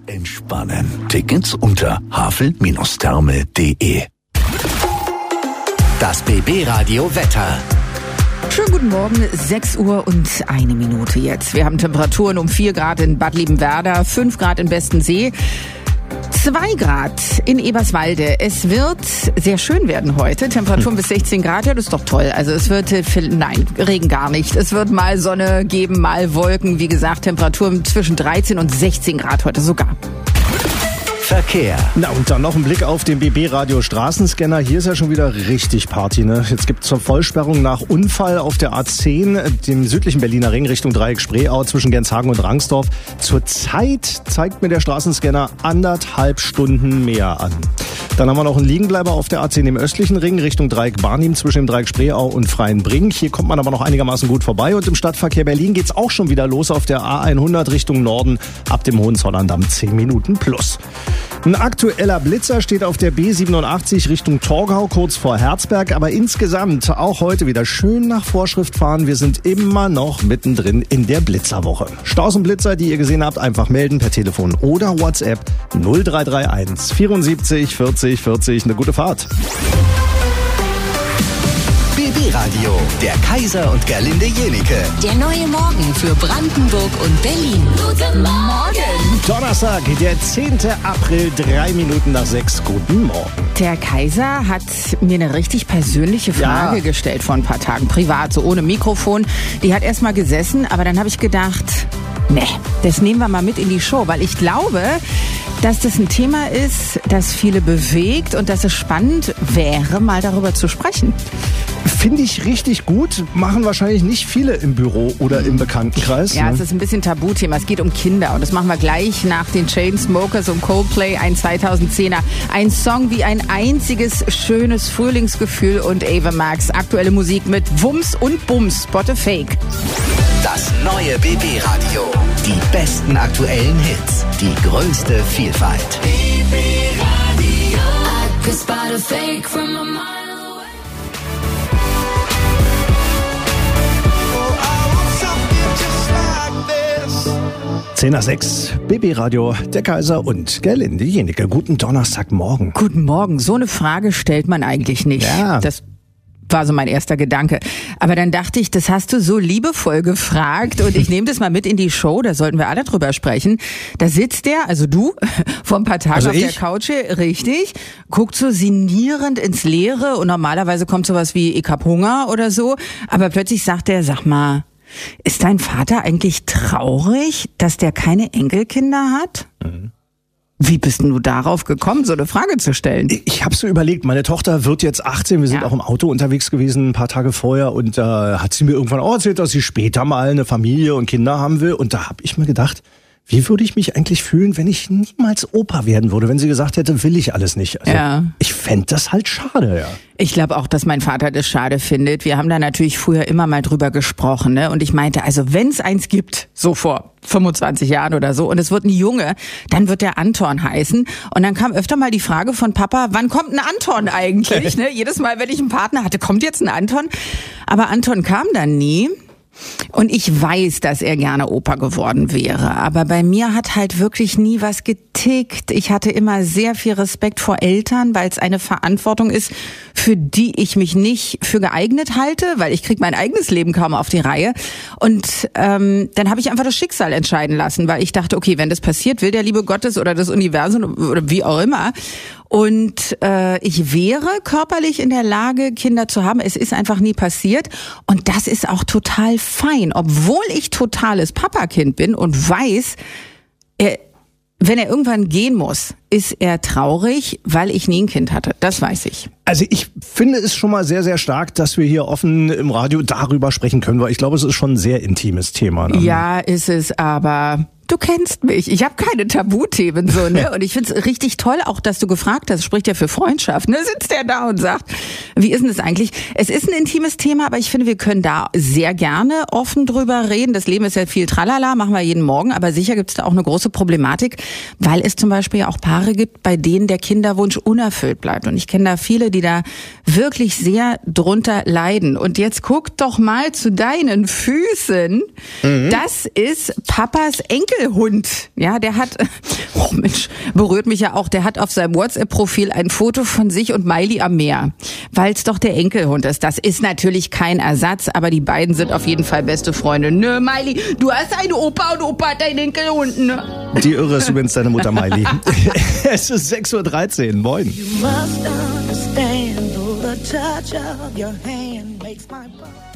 Entspannen. Tickets unter havel-therme.de. Das BB-Radio Wetter. Schönen guten Morgen, 6 Uhr und 1 Minute jetzt. Wir haben Temperaturen um 4 Grad in Bad Liebenwerda, 5 Grad in Bestensee, 2 Grad in Eberswalde. Es wird sehr schön werden heute. Temperaturen bis 16 Grad, ja, das ist doch toll. Also es wird, nein, Regen gar nicht. Es wird mal Sonne geben, mal Wolken. Wie gesagt, Temperaturen zwischen 13 und 16 Grad heute sogar. Verkehr. Na und dann noch ein Blick auf den BB-Radio Straßenscanner. Hier ist ja schon wieder richtig Party, ne? Jetzt gibt es zur Vollsperrung nach Unfall auf der A10, dem südlichen Berliner Ring Richtung Dreieck Spreeau zwischen Genshagen und Rangsdorf. Zurzeit zeigt mir der Straßenscanner 1,5 Stunden mehr an. Dann haben wir noch einen Liegenbleiber auf der A10 im östlichen Ring Richtung Dreieck Barnim zwischen dem Dreieck Spreeau und Freienbrink. Hier kommt man aber noch einigermaßen gut vorbei. Und im Stadtverkehr Berlin geht's auch schon wieder los auf der A100 Richtung Norden ab dem Hohenzollerndamm 10 Minuten plus. Ein aktueller Blitzer steht auf der B87 Richtung Torgau, kurz vor Herzberg. Aber insgesamt auch heute wieder schön nach Vorschrift fahren. Wir sind immer noch mittendrin in der Blitzerwoche. Staus und Blitzer, die ihr gesehen habt, einfach melden per Telefon oder WhatsApp 0331 74 40 40. Eine gute Fahrt. BB-Radio, der Kaiser und Gerlinde Jenike. Der neue Morgen für Brandenburg und Berlin. Guten Morgen! Donnerstag, der 10. April, 3 Minuten nach 6. Guten Morgen. Der Kaiser hat mir eine richtig persönliche Frage gestellt vor ein paar Tagen, privat, so ohne Mikrofon. Die hat erst mal gesessen, aber dann habe ich gedacht, das nehmen wir mal mit in die Show, weil ich glaube, dass das ein Thema ist, das viele bewegt und dass es spannend wäre, mal darüber zu sprechen. Finde ich richtig gut. Machen wahrscheinlich nicht viele im Büro oder im Bekanntenkreis. Ja, es ist ein bisschen Tabuthema. Es geht um Kinder und das machen wir gleich nach den Chainsmokers und Coldplay, ein 2010er. Ein Song wie ein einziges schönes Frühlingsgefühl und Ava Max. Aktuelle Musik mit Wumms und Bums. Spot a Fake. Das neue BB-Radio. Die besten aktuellen Hits. Die größte Vielfalt. BB-Radio. I could spot a fake from a mile away. 10 nach 6, BB-Radio, der Kaiser und Gerlinde Jenike. Guten Donnerstagmorgen. Guten Morgen. So eine Frage stellt man eigentlich nicht. Ja. Das war so mein erster Gedanke. Aber dann dachte ich, das hast du so liebevoll gefragt und ich nehme das mal mit in die Show, da sollten wir alle drüber sprechen. Da sitzt der, also du, vor ein paar Tagen auf der Couch, richtig, guckt so sinnierend ins Leere und normalerweise kommt sowas wie, ich hab Hunger oder so, aber plötzlich sagt er, sag mal, ist dein Vater eigentlich traurig, dass der keine Enkelkinder hat? Mhm. Wie bist denn du darauf gekommen, so eine Frage zu stellen? Ich habe so überlegt, meine Tochter wird jetzt 18, wir sind auch im Auto unterwegs gewesen ein paar Tage vorher und da hat sie mir irgendwann auch erzählt, dass sie später mal eine Familie und Kinder haben will und da habe ich mir gedacht, wie würde ich mich eigentlich fühlen, wenn ich niemals Opa werden würde, wenn sie gesagt hätte, will ich alles nicht. Also, ich fände das halt schade, ja. Ich glaube auch, dass mein Vater das schade findet. Wir haben da natürlich früher immer mal drüber gesprochen, ne? Und ich meinte, also wenn es eins gibt, so vor 25 Jahren oder so, und es wird ein Junge, dann wird der Anton heißen. Und dann kam öfter mal die Frage von Papa, wann kommt ein Anton eigentlich? Ne? Jedes Mal, wenn ich einen Partner hatte, kommt jetzt ein Anton. Aber Anton kam dann nie. Und ich weiß, dass er gerne Opa geworden wäre, aber bei mir hat halt wirklich nie was getickt. Ich hatte immer sehr viel Respekt vor Eltern, weil es eine Verantwortung ist, für die ich mich nicht für geeignet halte, weil ich kriege mein eigenes Leben kaum auf die Reihe. Und dann habe ich einfach das Schicksal entscheiden lassen, weil ich dachte, okay, wenn das passiert, will der Liebe Gottes oder das Universum oder wie auch immer. Und ich wäre körperlich in der Lage, Kinder zu haben. Es ist einfach nie passiert. Und das ist auch total fein, obwohl ich totales Papakind bin und weiß, wenn er irgendwann gehen muss, ist er traurig, weil ich nie ein Kind hatte. Das weiß ich. Also ich finde es schon mal sehr, sehr stark, dass wir hier offen im Radio darüber sprechen können, weil ich glaube, es ist schon ein sehr intimes Thema. Ne? Ja, ist es, aber du kennst mich. Ich habe keine Tabuthemen so, ne? Und ich find's richtig toll, auch dass du gefragt hast, spricht ja für Freundschaft, ne? Sitzt der da und sagt, wie ist denn das eigentlich? Es ist ein intimes Thema, aber ich finde, wir können da sehr gerne offen drüber reden. Das Leben ist ja viel Tralala, machen wir jeden Morgen, aber sicher gibt's da auch eine große Problematik, weil es zum Beispiel auch Paare gibt, bei denen der Kinderwunsch unerfüllt bleibt. Und ich kenne da viele, die da wirklich sehr drunter leiden. Und jetzt guck doch mal zu deinen Füßen. Mhm. Das ist Papas Enkeltrick. Enkelhund, ja, der hat, oh Mensch, berührt mich ja auch, der hat auf seinem WhatsApp-Profil ein Foto von sich und Miley am Meer, weil es doch der Enkelhund ist. Das ist natürlich kein Ersatz, aber die beiden sind auf jeden Fall beste Freunde. Nö, Miley, du hast einen Opa und Opa hat einen Enkelhund, ne? Die Irre ist übrigens deine Mutter Miley. Es ist 6:13 Uhr, moin. You must understand, the touch of your hand makes my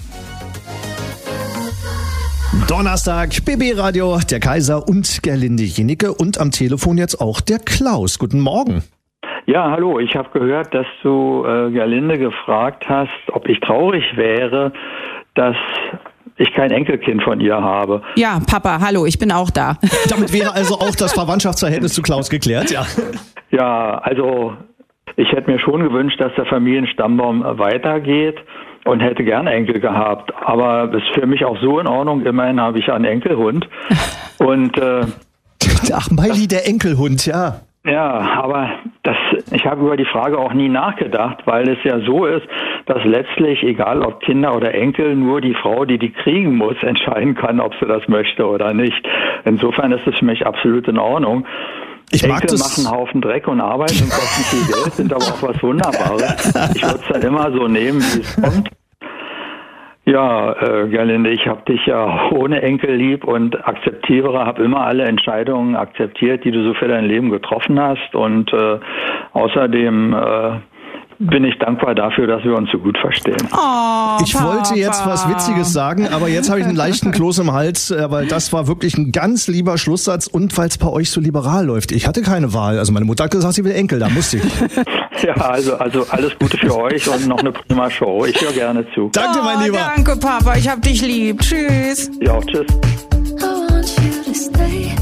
Donnerstag, BB Radio, der Kaiser und Gerlinde Jenicke und am Telefon jetzt auch der Klaus. Guten Morgen. Ja, hallo, ich habe gehört, dass du Gerlinde gefragt hast, ob ich traurig wäre, dass ich kein Enkelkind von ihr habe. Ja, Papa, hallo, ich bin auch da. Damit wäre also auch das Verwandtschaftsverhältnis zu Klaus geklärt, ja? Ja, also ich hätte mir schon gewünscht, dass der Familienstammbaum weitergeht und hätte gerne Enkel gehabt. Aber das ist für mich auch so in Ordnung. Immerhin habe ich einen Enkelhund. Und ach, Miley, der Enkelhund, ja. Ja, aber ich habe über die Frage auch nie nachgedacht, weil es ja so ist, dass letztlich, egal ob Kinder oder Enkel, nur die Frau, die kriegen muss, entscheiden kann, ob sie das möchte oder nicht. Insofern ist es für mich absolut in Ordnung. Enkel machen einen Haufen Dreck und Arbeit und kosten viel Geld, sind aber auch was Wunderbares. Ich würde es dann immer so nehmen, wie es kommt. Ja, Gerlinde, ich habe dich ja ohne Enkel lieb und habe immer alle Entscheidungen akzeptiert, die du so für dein Leben getroffen hast. Und außerdem bin ich dankbar dafür, dass wir uns so gut verstehen. Oh, ich wollte jetzt was Witziges sagen, aber jetzt habe ich einen leichten Kloß im Hals, weil das war wirklich ein ganz lieber Schlusssatz und weil es bei euch so liberal läuft. Ich hatte keine Wahl. Also meine Mutter hat gesagt, sie will Enkel, da musste ich. Ja, also alles Gute für euch und noch eine prima Show. Ich höre gerne zu. Danke, mein Lieber. Danke, Papa, ich hab dich lieb. Tschüss. Ja, tschüss. I want you to stay.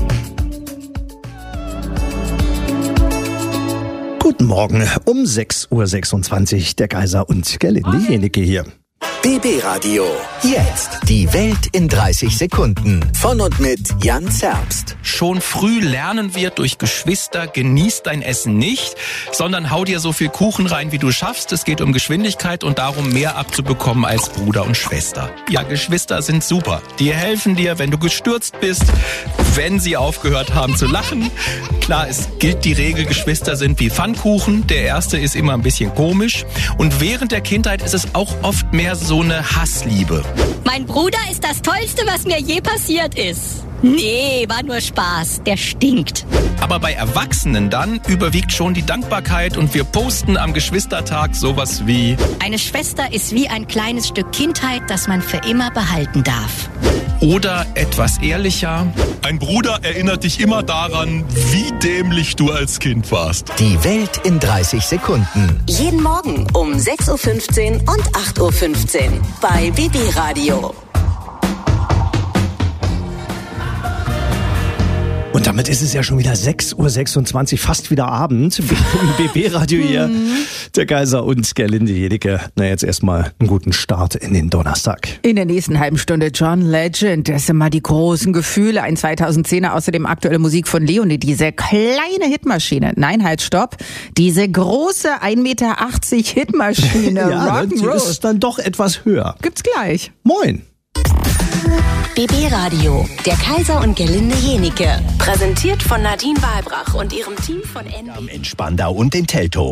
Guten Morgen, um 6:26 Uhr, der Kaiser und Gerlinde Jenicke hier. BB Radio. Jetzt die Welt in 30 Sekunden. Von und mit Jan Zerbst. Schon früh lernen wir durch Geschwister, genieß dein Essen nicht, sondern hau dir so viel Kuchen rein, wie du schaffst. Es geht um Geschwindigkeit und darum, mehr abzubekommen als Bruder und Schwester. Ja, Geschwister sind super. Die helfen dir, wenn du gestürzt bist, wenn sie aufgehört haben zu lachen. Klar, es gilt die Regel, Geschwister sind wie Pfannkuchen. Der erste ist immer ein bisschen komisch. Und während der Kindheit ist es auch oft mehr so eine Hassliebe. Mein Bruder ist das Tollste, was mir je passiert ist. Nee, war nur Spaß. Der stinkt. Aber bei Erwachsenen dann überwiegt schon die Dankbarkeit und wir posten am Geschwistertag sowas wie: Eine Schwester ist wie ein kleines Stück Kindheit, das man für immer behalten darf. Oder etwas ehrlicher: Ein Bruder erinnert dich immer daran, wie dämlich du als Kind warst. Die Welt in 30 Sekunden. Jeden Morgen um 6:15 Uhr und 8:15 Uhr bei BB Radio. Und damit ist es ja schon wieder 6:26 Uhr, fast wieder Abend. Im BB-Radio hier, der Kaiser und Gerlinde Jenicke. Na, jetzt erstmal einen guten Start in den Donnerstag. In der nächsten halben Stunde John Legend. Das sind mal die großen Gefühle. Ein 2010er, außerdem aktuelle Musik von Leonie. Diese kleine Hitmaschine. Nein, halt, stopp. Diese große 1,80 Meter Hitmaschine. Ja, die ist dann doch etwas höher. Gibt's gleich. Moin. BB Radio, der Kaiser und Gerlinde Jenicke. Präsentiert von Nadine Wahlbrach und ihrem Team von Am Spandau und in Teltow.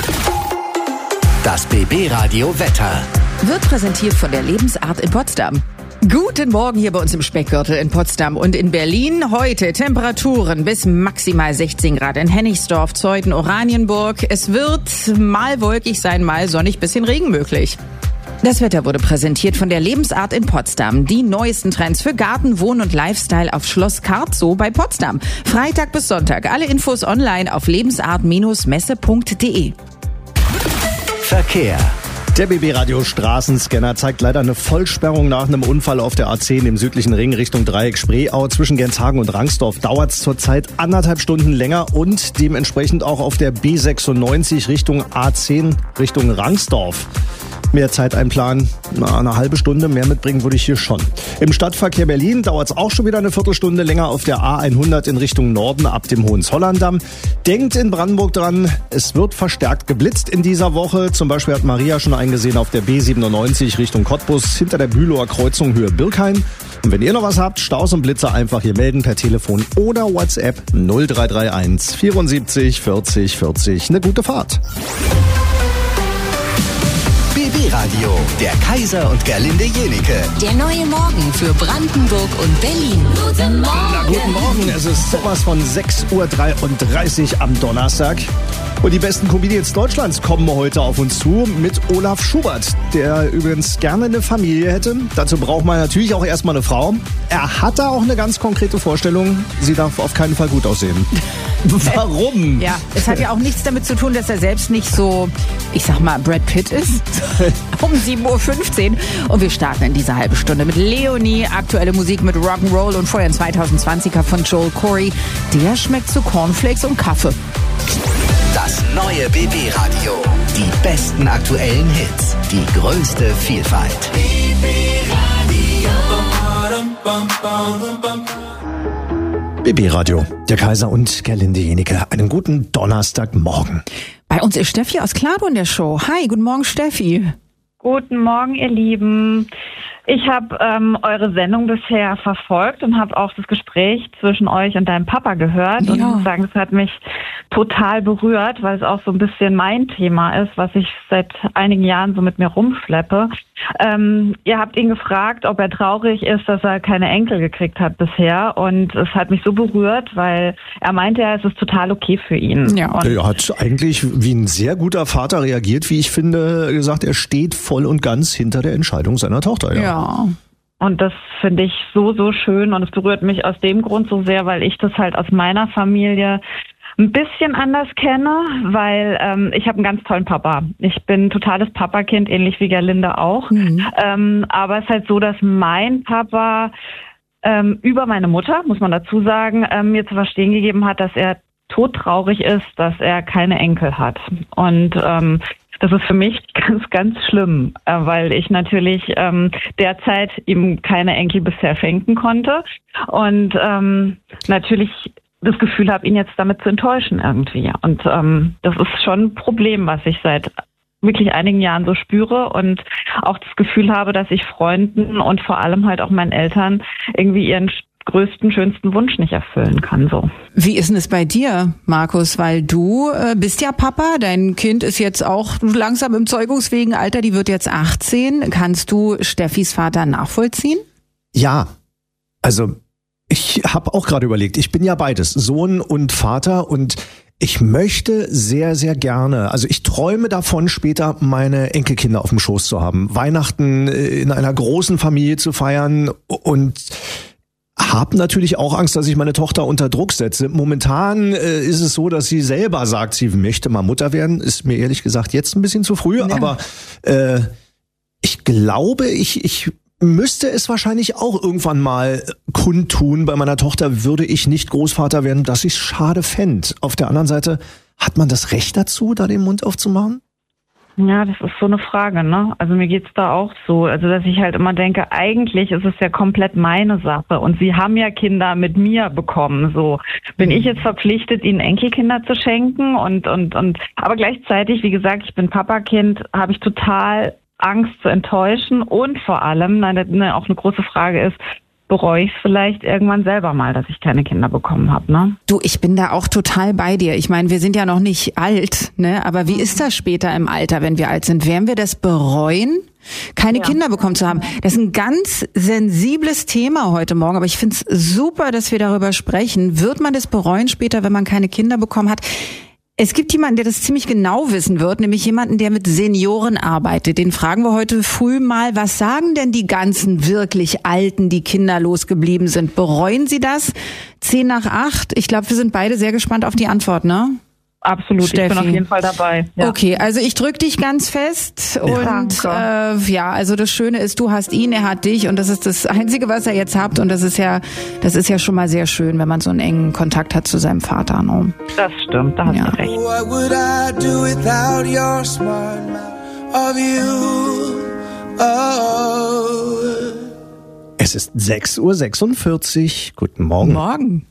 Das BB Radio Wetter. Wird präsentiert von der Lebensart in Potsdam. Guten Morgen hier bei uns im Speckgürtel in Potsdam und in Berlin. Heute Temperaturen bis maximal 16 Grad in Hennigsdorf, Zeuthen, Oranienburg. Es wird mal wolkig sein, mal sonnig, bisschen Regen möglich. Das Wetter wurde präsentiert von der Lebensart in Potsdam. Die neuesten Trends für Garten, Wohn- und Lifestyle auf Schloss Kartzow bei Potsdam. Freitag bis Sonntag. Alle Infos online auf lebensart-messe.de. Verkehr. Der BB-Radio Straßenscanner zeigt leider eine Vollsperrung nach einem Unfall auf der A10 im südlichen Ring Richtung Dreieck Spreeau. Zwischen Genshagen und Rangsdorf dauert es zurzeit 1,5 Stunden länger und dementsprechend auch auf der B96 Richtung A10 Richtung Rangsdorf. mehr Zeit einplanen. Eine halbe Stunde mehr mitbringen würde ich hier schon. Im Stadtverkehr Berlin dauert es auch schon wieder eine Viertelstunde länger auf der A100 in Richtung Norden ab dem Hohenzollerndamm. Denkt in Brandenburg dran, es wird verstärkt geblitzt in dieser Woche. Zum Beispiel hat Maria schon eingesehen auf der B97 Richtung Cottbus hinter der Bülower Kreuzung Höhe Birkhain. Und wenn ihr noch was habt, Staus und Blitzer einfach hier melden per Telefon oder WhatsApp 0331 74 40 40. Eine gute Fahrt. BB Radio, der Kaiser und Gerlinde Jenike. Der neue Morgen für Brandenburg und Berlin. Guten Morgen. Na, guten Morgen, es ist sowas von 6:33 Uhr am Donnerstag. Und die besten Comedians Deutschlands kommen heute auf uns zu mit Olaf Schubert, der übrigens gerne eine Familie hätte. Dazu braucht man natürlich auch erstmal eine Frau. Er hat da auch eine ganz konkrete Vorstellung. Sie darf auf keinen Fall gut aussehen. Warum? Ja, es hat ja auch nichts damit zu tun, dass er selbst nicht so, ich sag mal, Brad Pitt ist. Um 7:15 Uhr. Und wir starten in dieser halben Stunde mit Leonie. Aktuelle Musik mit Rock'n'Roll und vorher ein 2020er von Joel Corey. Der schmeckt zu Cornflakes und Kaffee. Das neue BB Radio. Die besten aktuellen Hits. Die größte Vielfalt. BB Radio, der Kaiser und Gerlinde Jenike. Einen guten Donnerstagmorgen. Bei uns ist Steffi aus Klado in der Show. Hi, guten Morgen Steffi. Guten Morgen, ihr Lieben. Ich habe eure Sendung bisher verfolgt und habe auch das Gespräch zwischen euch und deinem Papa gehört. Und ich muss sagen, es hat mich total berührt, weil es auch so ein bisschen mein Thema ist, was ich seit einigen Jahren so mit mir rumschleppe. Ihr habt ihn gefragt, ob er traurig ist, dass er keine Enkel gekriegt hat bisher. Und es hat mich so berührt, weil er meinte, es ist total okay für ihn. Ja. Er hat eigentlich wie ein sehr guter Vater reagiert, wie ich finde, gesagt, er steht voll und ganz hinter der Entscheidung seiner Tochter. Ja. Und das finde ich so, so schön und es berührt mich aus dem Grund so sehr, weil ich das halt aus meiner Familie ein bisschen anders kenne, weil ich habe einen ganz tollen Papa. Ich bin ein totales Papakind, ähnlich wie Gerlinde auch. Aber es ist halt so, dass mein Papa über meine Mutter, muss man dazu sagen, mir zu verstehen gegeben hat, dass er todtraurig ist, dass er keine Enkel hat. Und das ist für mich ganz, ganz schlimm, weil ich natürlich derzeit ihm keine Enkel bisher schenken konnte und natürlich das Gefühl habe, ihn jetzt damit zu enttäuschen irgendwie. Und das ist schon ein Problem, was ich seit wirklich einigen Jahren so spüre und auch das Gefühl habe, dass ich Freunden und vor allem halt auch meinen Eltern irgendwie ihren größten, schönsten Wunsch nicht erfüllen kann. So. Wie ist denn es bei dir, Markus? Weil du bist ja Papa, dein Kind ist jetzt auch langsam im zeugungsfähigen Alter, die wird jetzt 18. Kannst du Steffis Vater nachvollziehen? Ja, also ich habe auch gerade überlegt, ich bin ja beides, Sohn und Vater und ich möchte sehr, sehr gerne, also ich träume davon, später meine Enkelkinder auf dem Schoß zu haben, Weihnachten in einer großen Familie zu feiern und habe natürlich auch Angst, dass ich meine Tochter unter Druck setze. Momentan ist es so, dass sie selber sagt, sie möchte mal Mutter werden. Ist mir ehrlich gesagt jetzt ein bisschen zu früh, ja. Aber ich glaube, ich müsste es wahrscheinlich auch irgendwann mal kundtun. Bei meiner Tochter würde ich nicht Großvater werden, dass ich es schade fände. Auf der anderen Seite, hat man das Recht dazu, da den Mund aufzumachen? Ja, das ist so eine Frage, ne? Also mir geht's da auch so. Also dass ich halt immer denke, eigentlich ist es ja komplett meine Sache. Und sie haben ja Kinder mit mir bekommen. So bin ich jetzt verpflichtet, ihnen Enkelkinder zu schenken und aber gleichzeitig, wie gesagt, ich bin Papakind, habe ich total Angst zu enttäuschen und vor allem, auch eine große Frage ist, bereue ich es vielleicht irgendwann selber mal, dass ich keine Kinder bekommen habe, ne? Du, ich bin da auch total bei dir. Ich meine, wir sind ja noch nicht alt, ne? Aber wie ist das später im Alter, wenn wir alt sind? Werden wir das bereuen, keine Kinder bekommen zu haben? Das ist ein ganz sensibles Thema heute Morgen, aber ich finde es super, dass wir darüber sprechen. Wird man das bereuen später, wenn man keine Kinder bekommen hat? Es gibt jemanden, der das ziemlich genau wissen wird, nämlich jemanden, der mit Senioren arbeitet. Den fragen wir heute früh mal, was sagen denn die ganzen wirklich Alten, die kinderlos geblieben sind? Bereuen sie das? 7:50. Ich glaube, wir sind beide sehr gespannt auf die Antwort, ne? Absolut, Steffi. Ich bin auf jeden Fall dabei. Ja. Okay, also ich drück dich ganz fest und also das Schöne ist, du hast ihn, er hat dich und das ist das Einzige, was ihr jetzt habt und das ist ja schon mal sehr schön, wenn man so einen engen Kontakt hat zu seinem Vater. No? Das stimmt, da hast du recht. What would I do without your smart mouth? of you. Oh. Es ist 6:46 Uhr. Guten Morgen. Morgen.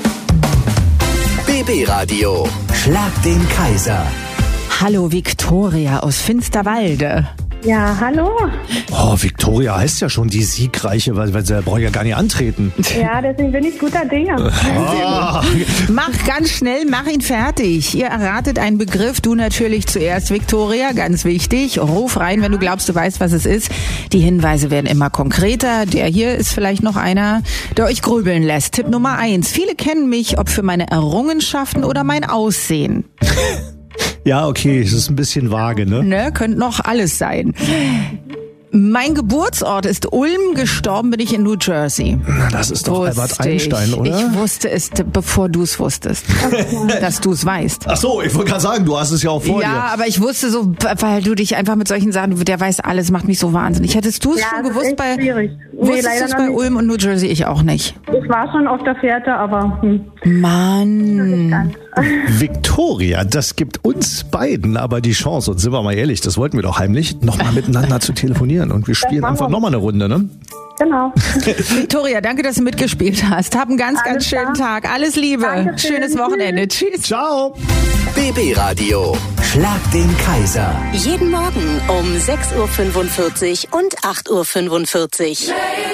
BB Radio. Schlag den Kaiser. Hallo Viktoria aus Finsterwalde. Ja, hallo. Oh, Viktoria heißt ja schon die Siegreiche, weil sie braucht ja gar nicht antreten. Ja, deswegen bin ich guter Dinge. Mach ganz schnell, mach ihn fertig. Ihr erratet einen Begriff, du natürlich zuerst, Viktoria, ganz wichtig. Ruf rein, wenn du glaubst, du weißt, was es ist. Die Hinweise werden immer konkreter. Der hier ist vielleicht noch einer, der euch grübeln lässt. Tipp Nummer 1. Viele kennen mich, ob für meine Errungenschaften oder mein Aussehen. Ja, okay, es ist ein bisschen vage, ne? Ne, könnte noch alles sein. Mein Geburtsort ist Ulm, gestorben bin ich in New Jersey. Na, das ist doch Albert Einstein, oder? Ich wusste es, bevor du es wusstest, dass du es weißt. Ach so, ich wollte gerade sagen, du hast es ja auch vor dir. Ja, aber ich wusste so, weil du dich einfach mit solchen Sachen, der weiß alles, macht mich so wahnsinnig. Hättest du es schon gewusst bei, wusstest du es bei Ulm und New Jersey? Ich auch nicht. Ich war schon auf der Fährte, aber... Mann. Viktoria, das gibt uns beiden aber die Chance, und sind wir mal ehrlich, das wollten wir doch heimlich, nochmal miteinander zu telefonieren. Und wir spielen einfach nochmal eine Runde, ne? Genau. Viktoria, danke, dass du mitgespielt hast. Hab einen ganz, ganz schönen Tag. Alles Liebe. Dankeschön. Schönes Wochenende. Tschüss. Ciao. BB Radio. Schlag den Kaiser. Jeden Morgen um 6:45 Uhr und 8:45 Uhr.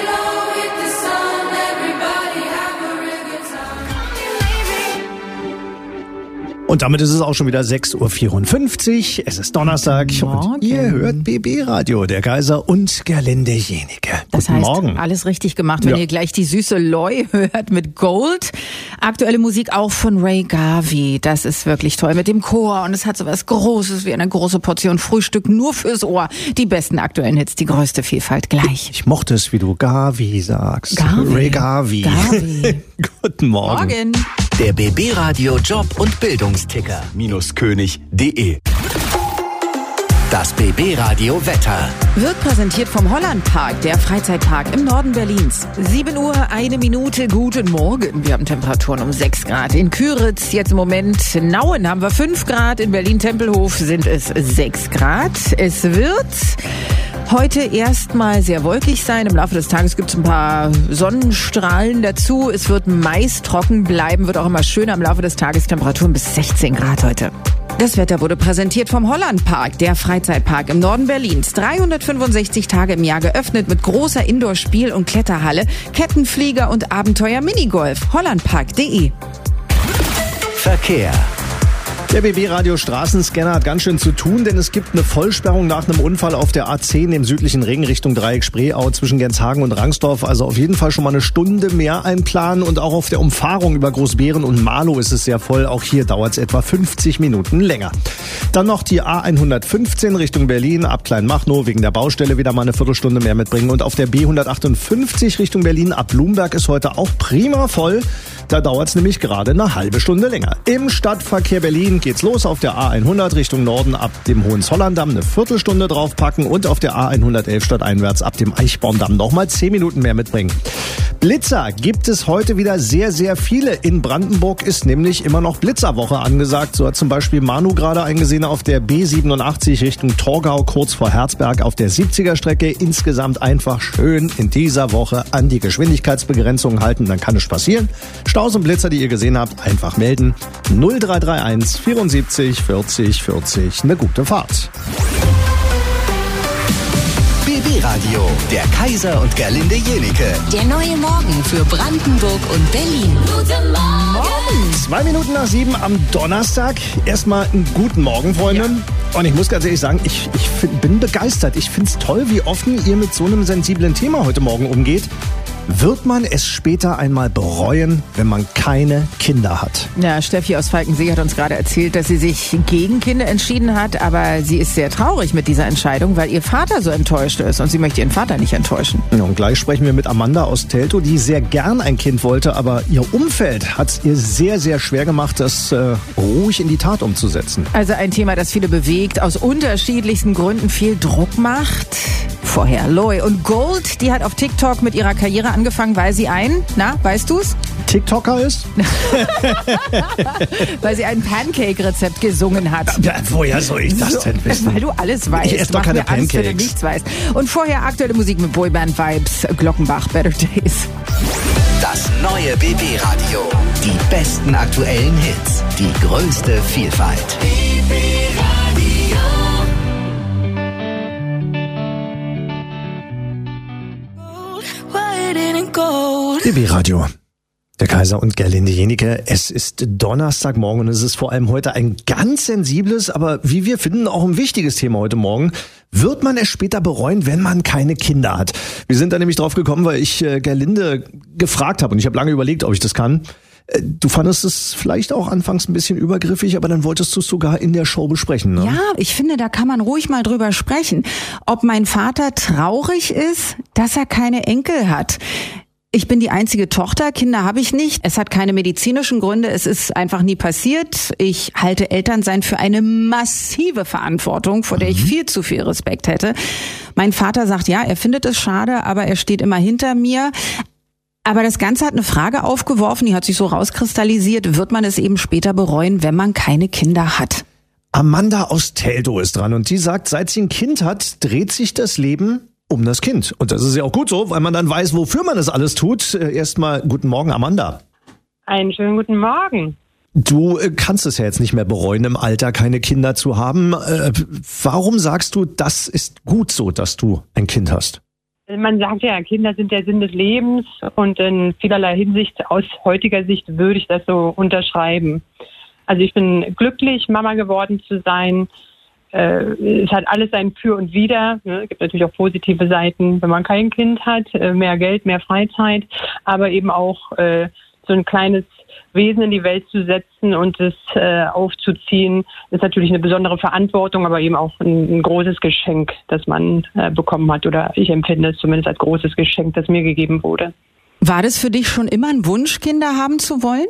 Und damit ist es auch schon wieder 6:54 Uhr. Es ist Donnerstag und ihr hört BB Radio, der Kaiser und Gerlinde Jenike. Das Guten heißt, Morgen. alles richtig gemacht, wenn ihr gleich die süße Loy hört mit Gold. Aktuelle Musik auch von Ray Garvey. Das ist wirklich toll mit dem Chor und es hat so was Großes wie eine große Portion Frühstück nur fürs Ohr. Die besten aktuellen Hits, die größte Vielfalt gleich. Ich mochte es, wie du Garvey sagst. Garvey. Ray Garvey. Garvey. Guten Morgen. Morgen. Der BB Radio Job und Bildungsticker. -könig.de. Das BB Radio Wetter. Wird präsentiert vom Hollandpark, der Freizeitpark im Norden Berlins. 7 Uhr, 1 Minute, guten Morgen. Wir haben Temperaturen um 6 Grad. In Küritz jetzt im Moment, Nauen haben wir 5 Grad. In Berlin-Tempelhof sind es 6 Grad. Es wird heute erstmal sehr wolkig sein. Im Laufe des Tages gibt es ein paar Sonnenstrahlen dazu. Es wird meist trocken bleiben, wird auch immer schöner im Laufe des Tages. Temperaturen bis 16 Grad heute. Das Wetter wurde präsentiert vom Hollandpark, der Freizeitpark im Norden Berlins. 365 Tage im Jahr geöffnet mit großer Indoor-Spiel- und Kletterhalle, Kettenflieger und Abenteuer-Minigolf. Hollandpark.de. Verkehr. Der BB-Radio Straßenscanner hat ganz schön zu tun, denn es gibt eine Vollsperrung nach einem Unfall auf der A10 im südlichen Ring Richtung Dreieck Spreeau zwischen Genshagen und Rangsdorf. Also auf jeden Fall schon mal eine Stunde mehr einplanen und auch auf der Umfahrung über Großbeeren und Marlow ist es sehr voll. Auch hier dauert es etwa 50 Minuten länger. Dann noch die A115 Richtung Berlin ab Kleinmachnow wegen der Baustelle wieder mal eine Viertelstunde mehr mitbringen. Und auf der B158 Richtung Berlin ab Blumberg ist heute auch prima voll. Da dauert es nämlich gerade eine halbe Stunde länger. Im Stadtverkehr Berlin geht's los auf der A100 Richtung Norden ab dem Hohenzollerndamm eine Viertelstunde draufpacken und auf der A111 stadteinwärts ab dem Eichbaumdamm nochmal 10 Minuten mehr mitbringen. Blitzer gibt es heute wieder sehr, sehr viele. In Brandenburg ist nämlich immer noch Blitzerwoche angesagt. So hat zum Beispiel Manu gerade eingesehen auf der B87 Richtung Torgau, kurz vor Herzberg auf der 70er-Strecke. Insgesamt einfach schön in dieser Woche an die Geschwindigkeitsbegrenzung halten, dann kann es passieren. Staus und Blitzer, die ihr gesehen habt, einfach melden. 0331 74 40 40. Eine gute Fahrt. BB Radio, der Kaiser und Gerlinde Jenike. Der neue Morgen für Brandenburg und Berlin. Guten Morgen! 2 Minuten nach 7 am Donnerstag. Erstmal einen guten Morgen, Freunde. Ja. Und ich muss ganz ehrlich sagen, ich bin begeistert. Ich finde es toll, wie offen ihr mit so einem sensiblen Thema heute Morgen umgeht. Wird man es später einmal bereuen, wenn man keine Kinder hat? Ja, Steffi aus Falkensee hat uns gerade erzählt, dass sie sich gegen Kinder entschieden hat, aber sie ist sehr traurig mit dieser Entscheidung, weil ihr Vater so enttäuscht ist und sie möchte ihren Vater nicht enttäuschen. Ja, und gleich sprechen wir mit Amanda aus Teltow, die sehr gern ein Kind wollte, aber ihr Umfeld hat es ihr sehr, sehr schwer gemacht, das ruhig in die Tat umzusetzen. Also ein Thema, das viele bewegt, aus unterschiedlichsten Gründen viel Druck macht. vorher Loy und Gold, die hat auf TikTok mit ihrer Karriere angefangen, weil sie weißt du's? TikToker ist? Weil sie ein Pancake-Rezept gesungen hat. Ja, woher soll ich das denn wissen? Weil du alles weißt. Ich esse doch keine Pancakes. Angst, wenn du nichts weißt. Und vorher aktuelle Musik mit Boyband-Vibes, Glockenbach, Better Days. Das neue BB-Radio. Die besten aktuellen Hits. Die größte Vielfalt. BB-Radio. Der Kaiser und Gerlinde Jenieke. Es ist Donnerstagmorgen und es ist vor allem heute ein ganz sensibles, aber wie wir finden, auch ein wichtiges Thema heute Morgen. Wird man es später bereuen, wenn man keine Kinder hat? Wir sind da nämlich drauf gekommen, weil ich Gerlinde gefragt habe und ich habe lange überlegt, ob ich das kann. Du fandest es vielleicht auch anfangs ein bisschen übergriffig, aber dann wolltest du es sogar in der Show besprechen, ne? Ja, ich finde, da kann man ruhig mal drüber sprechen. Ob mein Vater traurig ist, dass er keine Enkel hat. Ich bin die einzige Tochter, Kinder habe ich nicht. Es hat keine medizinischen Gründe, es ist einfach nie passiert. Ich halte Elternsein für eine massive Verantwortung, vor der ich viel zu viel Respekt hätte. Mein Vater sagt, ja, er findet es schade, aber er steht immer hinter mir. Aber das Ganze hat eine Frage aufgeworfen, die hat sich so rauskristallisiert. Wird man es eben später bereuen, wenn man keine Kinder hat? Amanda aus Teltow ist dran und die sagt, seit sie ein Kind hat, dreht sich das Leben um das Kind. Und das ist ja auch gut so, weil man dann weiß, wofür man das alles tut. Erstmal guten Morgen, Amanda. Einen schönen guten Morgen. Du kannst es ja jetzt nicht mehr bereuen, im Alter keine Kinder zu haben. Warum sagst du, das ist gut so, dass du ein Kind hast? Man sagt ja, Kinder sind der Sinn des Lebens und in vielerlei Hinsicht, aus heutiger Sicht, würde ich das so unterschreiben. Also ich bin glücklich, Mama geworden zu sein. Es hat alles sein Für und Wider. Es gibt natürlich auch positive Seiten, wenn man kein Kind hat, mehr Geld, mehr Freizeit, aber eben auch so ein kleines Wesen in die Welt zu setzen und es aufzuziehen, ist natürlich eine besondere Verantwortung, aber eben auch ein großes Geschenk, das man bekommen hat, oder ich empfinde es zumindest als großes Geschenk, das mir gegeben wurde. War das für dich schon immer ein Wunsch, Kinder haben zu wollen?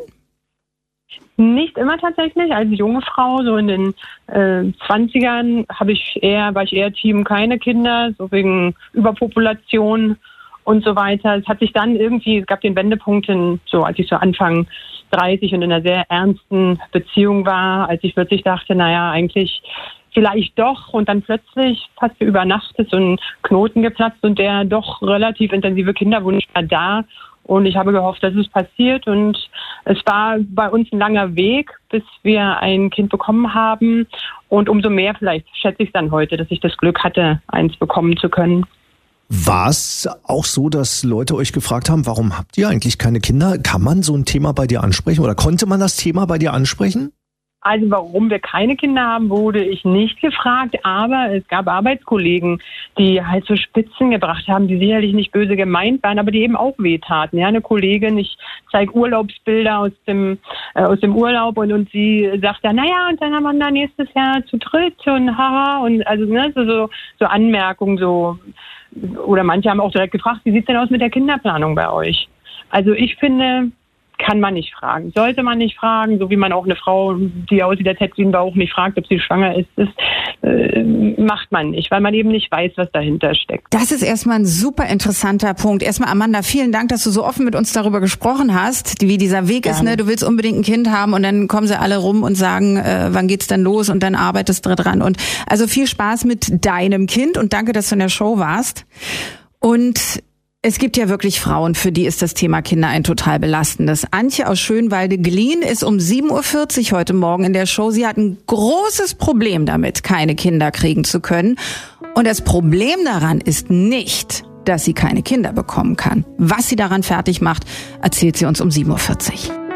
Nicht immer tatsächlich. Als junge Frau, so in den 20ern, war ich eher Team keine Kinder, so wegen Überpopulation und so weiter. Es hat sich dann es gab den Wendepunkt, als ich so Anfang 30 und in einer sehr ernsten Beziehung war, als ich wirklich dachte, eigentlich vielleicht doch, und dann plötzlich fast über Nacht ist so ein Knoten geplatzt und der doch relativ intensive Kinderwunsch war da. Und ich habe gehofft, dass es passiert. Und es war bei uns ein langer Weg, bis wir ein Kind bekommen haben. Und umso mehr vielleicht schätze ich es dann heute, dass ich das Glück hatte, eins bekommen zu können. War es auch so, dass Leute euch gefragt haben, warum habt ihr eigentlich keine Kinder? Kann man so ein Thema bei dir ansprechen oder konnte man das Thema bei dir ansprechen? Also warum wir keine Kinder haben, wurde ich nicht gefragt, aber es gab Arbeitskollegen, die halt so Spitzen gebracht haben, die sicherlich nicht böse gemeint waren, aber die eben auch wehtaten. Ja, eine Kollegin, ich zeige Urlaubsbilder aus dem Urlaub und sie sagt dann, und dann haben wir da nächstes Jahr zu dritt und haha, und also so Anmerkungen so, oder manche haben auch direkt gefragt, wie sieht's denn aus mit der Kinderplanung bei euch? Also ich finde, kann man nicht fragen. Sollte man nicht fragen, so wie man auch eine Frau, die aussieht, als hätte sie einen Bauch, nicht fragt, ob sie schwanger ist. Das macht man nicht, weil man eben nicht weiß, was dahinter steckt. Das ist erstmal ein super interessanter Punkt. Erstmal, Amanda, vielen Dank, dass du so offen mit uns darüber gesprochen hast, wie dieser Weg ist. Ne? Du willst unbedingt ein Kind haben und dann kommen sie alle rum und sagen, wann geht's denn los, und dann arbeitest du dran. Und also viel Spaß mit deinem Kind und danke, dass du in der Show warst. Und es gibt ja wirklich Frauen, für die ist das Thema Kinder ein total belastendes. Antje aus Schönwalde-Glien ist um 7.40 Uhr heute Morgen in der Show. Sie hat ein großes Problem damit, keine Kinder kriegen zu können. Und das Problem daran ist nicht, dass sie keine Kinder bekommen kann. Was sie daran fertig macht, erzählt sie uns um 7.40 Uhr.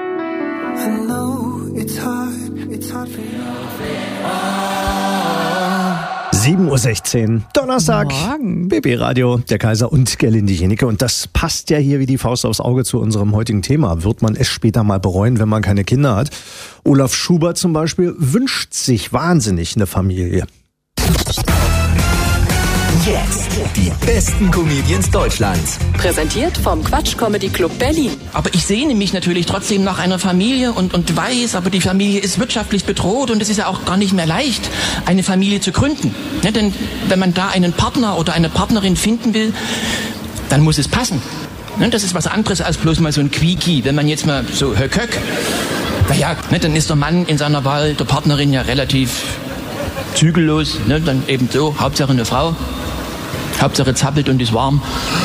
7.16 Uhr, Donnerstag, BB-Radio, der Kaiser und Gerlinde Jenieke. Und das passt ja hier wie die Faust aufs Auge zu unserem heutigen Thema. Wird man es später mal bereuen, wenn man keine Kinder hat? Olaf Schubert zum Beispiel wünscht sich wahnsinnig eine Familie. Jetzt die besten Comedians Deutschlands. Präsentiert vom Quatsch Comedy Club Berlin. Aber ich sehne mich natürlich trotzdem nach einer Familie und weiß, aber die Familie ist wirtschaftlich bedroht und es ist ja auch gar nicht mehr leicht, eine Familie zu gründen. Ja, denn wenn man da einen Partner oder eine Partnerin finden will, dann muss es passen. Ja, das ist was anderes als bloß mal so ein Quickie. Wenn man jetzt mal so höck, naja, ne, dann ist der Mann in seiner Wahl der Partnerin ja relativ zügellos, ne, dann eben so, Hauptsache eine Frau, Hauptsache zappelt und ist warm.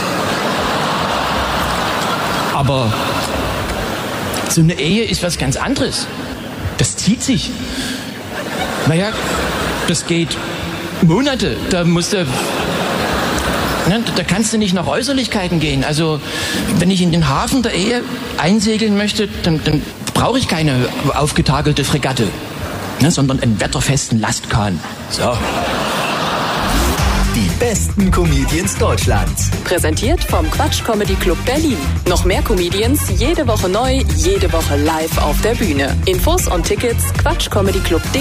Aber so eine Ehe ist was ganz anderes. Das zieht sich. Naja, das geht Monate. Da musst du, ne, da kannst du nicht nach Äußerlichkeiten gehen. Also wenn ich in den Hafen der Ehe einsegeln möchte, dann brauche ich keine aufgetakelte Fregatte, ne, sondern einen wetterfesten Lastkahn. So. Die besten Comedians Deutschlands. Präsentiert vom Quatsch Comedy Club Berlin. Noch mehr Comedians, jede Woche neu, jede Woche live auf der Bühne. Infos und Tickets quatschcomedyclub.de.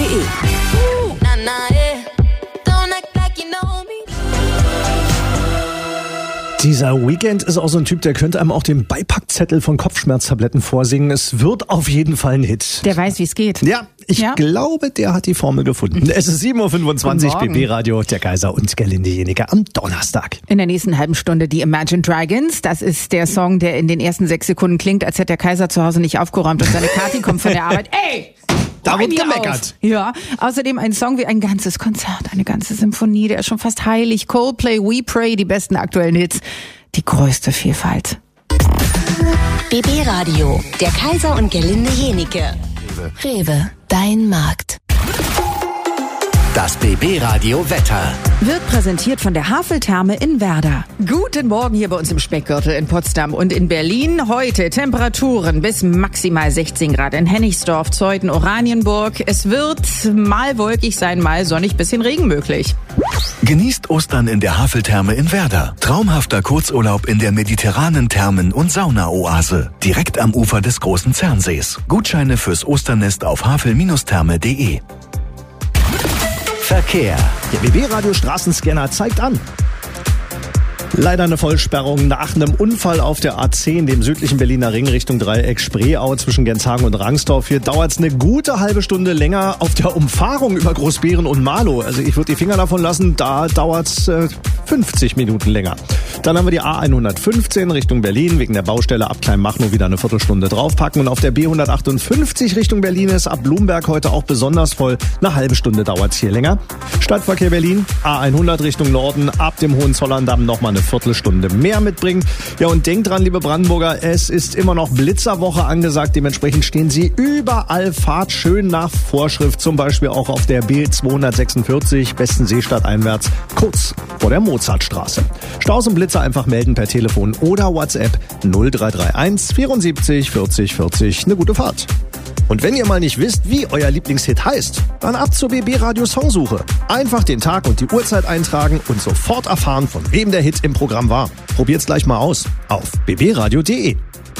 Dieser Weekend ist auch so ein Typ, der könnte einem auch den Beipackzettel von Kopfschmerztabletten vorsingen. Es wird auf jeden Fall ein Hit. Der weiß, wie es geht. Ja, ich glaube, der hat die Formel gefunden. Es ist 7.25 Uhr, BB Radio, der Kaiser und Gerlinde Jeniker am Donnerstag. In der nächsten halben Stunde die Imagine Dragons. Das ist der Song, der in den ersten 6 Sekunden klingt, als hätte der Kaiser zu Hause nicht aufgeräumt und seine Kathi kommt von der Arbeit. Ey! Da wird gemeckert. Ja, außerdem ein Song wie ein ganzes Konzert, eine ganze Symphonie, der ist schon fast heilig. Coldplay, We Pray, die besten aktuellen Hits, die größte Vielfalt. BB Radio, der Kaiser und Gerlinde Jeniker. Rewe, dein Markt. Das BB Radio Wetter. Wird präsentiert von der Haveltherme in Werder. Guten Morgen hier bei uns im Speckgürtel in Potsdam und in Berlin. Heute Temperaturen bis maximal 16 Grad in Hennigsdorf, Zeuthen, Oranienburg. Es wird mal wolkig sein, mal sonnig, bisschen Regen möglich. Genießt Ostern in der Haveltherme in Werder. Traumhafter Kurzurlaub in der mediterranen Thermen- und Saunaoase. Direkt am Ufer des Großen Zernsees. Gutscheine fürs Osternest auf havel-therme.de. Verkehr. Der BB-Radio Straßenscanner zeigt an. Leider eine Vollsperrung nach einem Unfall auf der A10, dem südlichen Berliner Ring Richtung Dreieck Spreeau zwischen Genshagen und Rangsdorf. Hier dauert es eine gute halbe Stunde länger auf der Umfahrung über Großbeeren und Marlow. Also ich würde die Finger davon lassen, da dauert es 50 Minuten länger. Dann haben wir die A115 Richtung Berlin, wegen der Baustelle ab Kleinmachnow wieder eine Viertelstunde draufpacken. Und auf der B158 Richtung Berlin ist ab Blumberg heute auch besonders voll. Eine halbe Stunde dauert es hier länger. Stadtverkehr Berlin, A100 Richtung Norden, ab dem Hohenzollerndamm nochmal eine Viertelstunde mehr mitbringen. Ja, und denkt dran, liebe Brandenburger, es ist immer noch Blitzerwoche angesagt. Dementsprechend stehen Sie überall Fahrt schön nach Vorschrift. Zum Beispiel auch auf der B246 Besten-Seestadt einwärts, kurz vor der Mozartstraße. Staus und Blitzer einfach melden per Telefon oder WhatsApp 0331 74 40 40. Eine gute Fahrt. Und wenn ihr mal nicht wisst, wie euer Lieblingshit heißt, dann ab zur BB Radio Songsuche. Einfach den Tag und die Uhrzeit eintragen und sofort erfahren, von wem der Hit im Programm war. Probiert's gleich mal aus auf bbradio.de.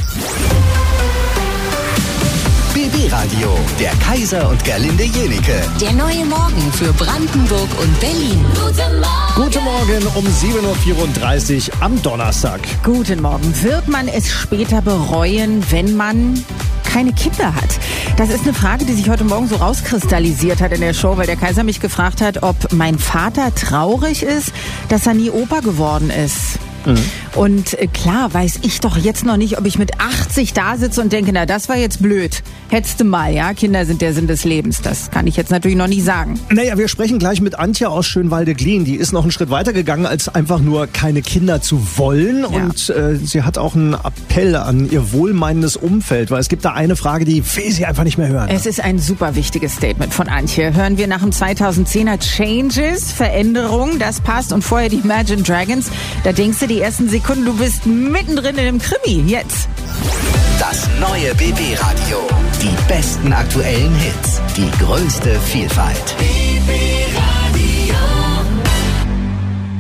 BB Radio, der Kaiser und Gerlinde Jeniker. Der neue Morgen für Brandenburg und Berlin. Guten Morgen um 7.34 Uhr am Donnerstag. Guten Morgen. Wird man es später bereuen, wenn man keine Kinder hat? Das ist eine Frage, die sich heute Morgen so rauskristallisiert hat in der Show, weil der Kaiser mich gefragt hat, ob mein Vater traurig ist, dass er nie Opa geworden ist. Und klar weiß ich doch jetzt noch nicht, ob ich mit 80 da sitze und denke, na, das war jetzt blöd. Hättest du mal, ja? Kinder sind der Sinn des Lebens. Das kann ich jetzt natürlich noch nicht sagen. Naja, wir sprechen gleich mit Antje aus Schönwalde-Glien. Die ist noch einen Schritt weiter gegangen, als einfach nur keine Kinder zu wollen. Ja. Und sie hat auch einen Appell an ihr wohlmeinendes Umfeld, weil es gibt da eine Frage, die will sie einfach nicht mehr hören. Es ist ein super wichtiges Statement von Antje. Hören wir nach dem 2010er Changes, Veränderung, das passt. Und vorher die Imagine Dragons. Da denkst du die ersten Sekunden, du bist mittendrin in dem Krimi. Jetzt. Das neue BB Radio. Die besten aktuellen Hits. Die größte Vielfalt. BB Radio.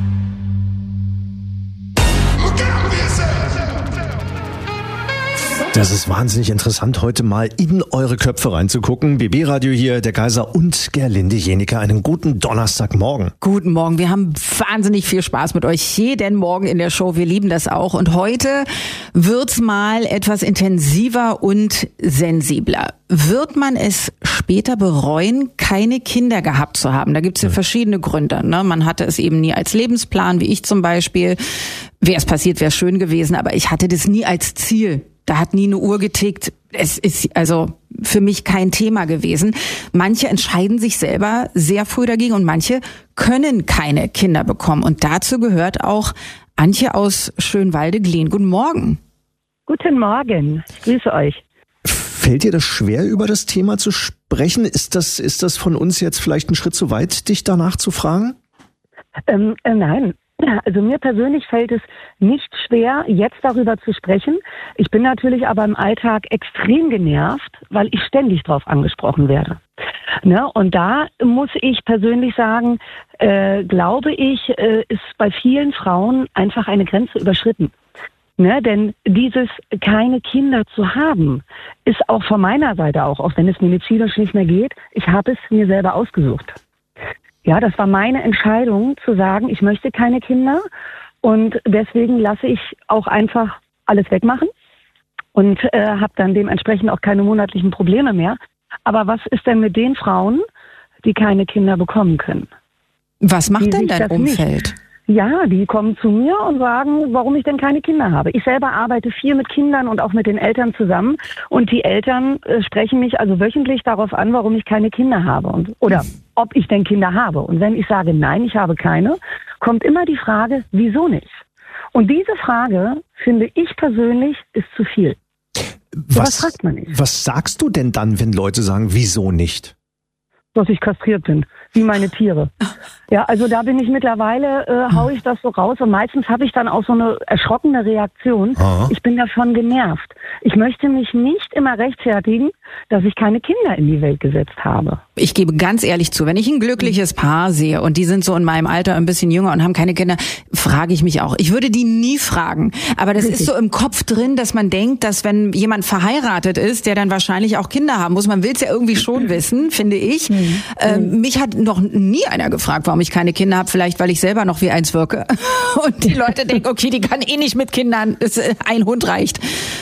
Look out, Das ist wahnsinnig interessant, heute mal in eure Köpfe reinzugucken. BB Radio hier, der Kaiser und Gerlinde Jennecke. Einen guten Donnerstagmorgen. Guten Morgen. Wir haben wahnsinnig viel Spaß mit euch jeden Morgen in der Show. Wir lieben das auch. Und heute wird's mal etwas intensiver und sensibler. Wird man es später bereuen, keine Kinder gehabt zu haben? Da gibt's ja verschiedene Gründe. Ne? Man hatte es eben nie als Lebensplan, wie ich zum Beispiel. Wäre es passiert, wäre schön gewesen. Aber ich hatte das nie als Ziel. Da hat nie eine Uhr getickt. Es ist also für mich kein Thema gewesen. Manche entscheiden sich selber sehr früh dagegen und manche können keine Kinder bekommen. Und dazu gehört auch Antje aus Schönwalde-Glien. Guten Morgen. Guten Morgen. Ich grüße euch. Fällt dir das schwer, über das Thema zu sprechen? Ist das von uns jetzt vielleicht ein Schritt zu weit, dich danach zu fragen? Nein. Also mir persönlich fällt es nicht schwer, jetzt darüber zu sprechen. Ich bin natürlich aber im Alltag extrem genervt, weil ich ständig drauf angesprochen werde. Ne? Und da muss ich persönlich sagen, glaube ich, ist bei vielen Frauen einfach eine Grenze überschritten. Ne? Denn dieses keine Kinder zu haben, ist auch von meiner Seite auch wenn es medizinisch nicht mehr geht, ich habe es mir selber ausgesucht. Ja, das war meine Entscheidung, zu sagen, ich möchte keine Kinder und deswegen lasse ich auch einfach alles wegmachen und habe dann dementsprechend auch keine monatlichen Probleme mehr. Aber was ist denn mit den Frauen, die keine Kinder bekommen können? Was macht denn dein Umfeld? Ja, die kommen zu mir und sagen, warum ich denn keine Kinder habe. Ich selber arbeite viel mit Kindern und auch mit den Eltern zusammen. Und die Eltern sprechen mich also wöchentlich darauf an, warum ich keine Kinder habe oder ob ich denn Kinder habe. Und wenn ich sage, nein, ich habe keine, kommt immer die Frage, wieso nicht? Und diese Frage, finde ich persönlich, ist zu viel. Was fragt man nicht? Was sagst du denn dann, wenn Leute sagen, wieso nicht? Dass ich kastriert bin, wie meine Tiere. Ja, also da bin ich mittlerweile, hau ich das so raus und meistens habe ich dann auch so eine erschrockene Reaktion. Aha. Ich bin davon genervt. Ich möchte mich nicht immer rechtfertigen, dass ich keine Kinder in die Welt gesetzt habe. Ich gebe ganz ehrlich zu, wenn ich ein glückliches Paar sehe und die sind so in meinem Alter ein bisschen jünger und haben keine Kinder, frage ich mich auch. Ich würde die nie fragen. Aber das ist so im Kopf drin, dass man denkt, dass wenn jemand verheiratet ist, der dann wahrscheinlich auch Kinder haben muss. Man will es ja irgendwie schon wissen, finde ich. Mich hat noch nie einer gefragt, warum ich keine Kinder habe. Vielleicht, weil ich selber noch wie eins wirke. Und die Leute denken, okay, die kann eh nicht mit Kindern. Ein Hund reicht.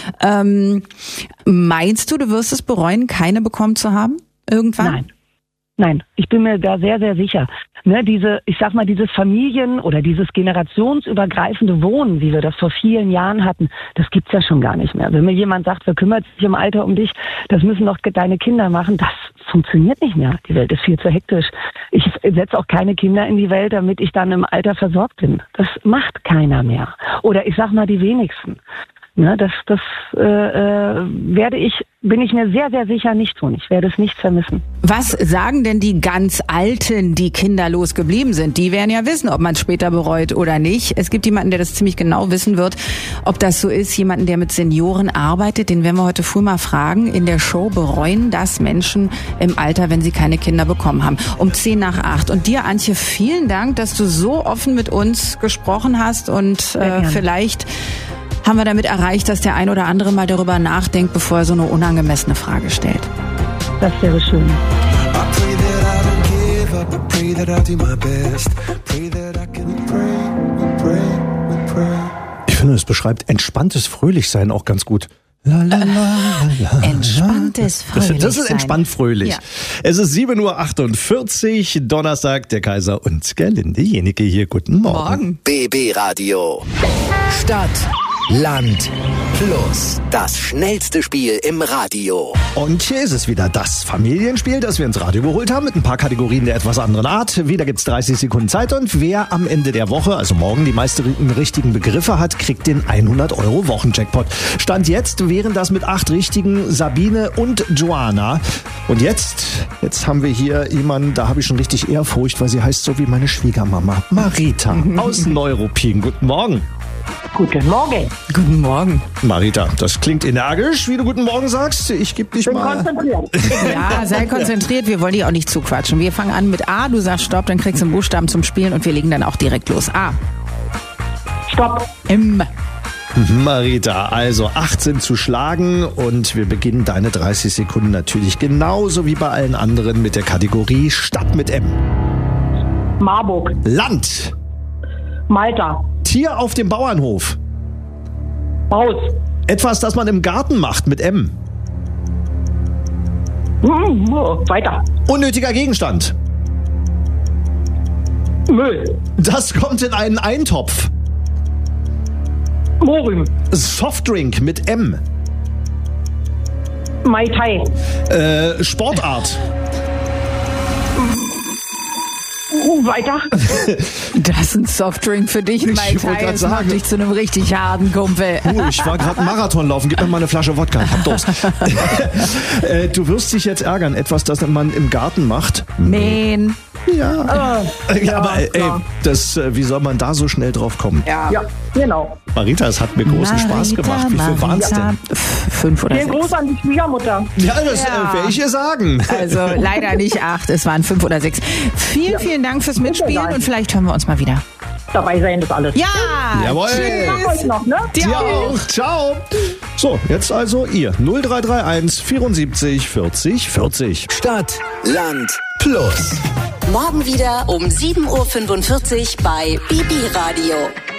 Meinst du wirst es bereuen, keine bekommen zu haben? Irgendwann? Nein, ich bin mir da sehr, sehr sicher. Ne, dieses Familien- oder dieses generationsübergreifende Wohnen, wie wir das vor vielen Jahren hatten, das gibt's ja schon gar nicht mehr. Wenn mir jemand sagt, wer kümmert sich im Alter um dich, das müssen doch deine Kinder machen, das funktioniert nicht mehr. Die Welt ist viel zu hektisch. Ich setze auch keine Kinder in die Welt, damit ich dann im Alter versorgt bin. Das macht keiner mehr. Oder ich sag mal die wenigsten. Ne, bin ich mir sehr, sehr sicher nicht tun. Ich werde es nicht vermissen. Was sagen denn die ganz Alten, die kinderlos geblieben sind? Die werden ja wissen, ob man es später bereut oder nicht. Es gibt jemanden, der das ziemlich genau wissen wird, ob das so ist. Jemanden, der mit Senioren arbeitet, den werden wir heute früh mal fragen. In der Show bereuen das Menschen im Alter, wenn sie keine Kinder bekommen haben. Um 7:50. Und dir, Antje, vielen Dank, dass du so offen mit uns gesprochen hast und vielleicht haben wir damit erreicht, dass der ein oder andere mal darüber nachdenkt, bevor er so eine unangemessene Frage stellt. Das wäre schön. Ich finde, es beschreibt entspanntes Fröhlichsein auch ganz gut. La, la, la, la. Entspanntes Fröhlichsein. Das ist entspannt fröhlich. Ja. Es ist 7:48 Uhr, Donnerstag, der Kaiser und Gerlinde Jennecke hier. Guten Morgen. BB Radio. Stadt, Land, Plus. Das schnellste Spiel im Radio. Und hier ist es wieder, das Familienspiel, das wir ins Radio geholt haben, mit ein paar Kategorien der etwas anderen Art. Wieder gibt's 30 Sekunden Zeit und wer am Ende der Woche, also morgen, die meisten richtigen Begriffe hat, kriegt den 100 € Wochenjackpot. Stand jetzt wären das mit 8 richtigen Sabine und Joanna. Und jetzt haben wir hier jemanden, da habe ich schon richtig Ehrfurcht, weil sie heißt so wie meine Schwiegermama, Marita aus Neuruppin. Guten Morgen. Guten Morgen. Guten Morgen. Marita, das klingt energisch, wie du guten Morgen sagst. Ich gebe dich mal... konzentriert. Ja, sei konzentriert. Wir wollen dich auch nicht zuquatschen. Wir fangen an mit A. Du sagst Stopp, dann kriegst du einen Buchstaben zum Spielen und wir legen dann auch direkt los. A. Stopp. M. Marita, also 8 sind zu schlagen und wir beginnen deine 30 Sekunden natürlich genauso wie bei allen anderen mit der Kategorie Stadt mit M. Marburg. Land. Malta. Tier auf dem Bauernhof. Haus. Etwas, das man im Garten macht mit M. Weiter. Unnötiger Gegenstand. Müll. Das kommt in einen Eintopf. Mohrrüben. Softdrink mit M. Mai Tai. Sportart. Weiter. Das ist ein Softdrink für dich, Mai Tai. Das macht dich zu einem richtig harten Kumpel. Ich war gerade Marathon laufen. Gib mir mal eine Flasche Wodka. Ich hab Durst. Du wirst dich jetzt ärgern. Etwas, das man im Garten macht. Mähen. Ja. Aber wie soll man da so schnell drauf kommen? Ja, genau. Marita, es hat mir großen Spaß gemacht. Wie viel waren es denn? 5 oder 6. Den Gruß an die Schwiegermutter. Ja, das werde ich ihr sagen. Also leider nicht 8, es waren 5 oder 6. Vielen Dank fürs Mitspielen und vielleicht hören wir uns mal wieder. Dabei sein ist alles. Ja! Jawohl! Schönen Tag euch noch, ne? Dir auch. Ciao! So, jetzt also ihr 0331 74 40 40. Stadt, Land, Plus. Morgen wieder um 7.45 Uhr bei BB Radio.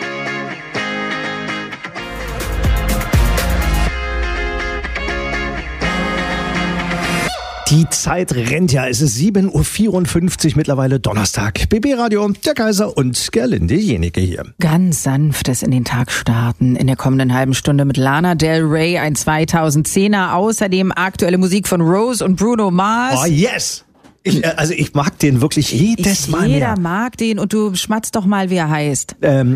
Die Zeit rennt ja. Es ist 7.54 Uhr mittlerweile Donnerstag. BB Radio, der Kaiser und Gerlinde Jenike hier. Ganz sanftes in den Tag starten. In der kommenden halben Stunde mit Lana Del Rey, ein 2010er. Außerdem aktuelle Musik von Rose und Bruno Mars. Oh yes! Ich mag den wirklich jedes Mal mehr. Jeder mag den und du schmatzt doch mal, wie er heißt.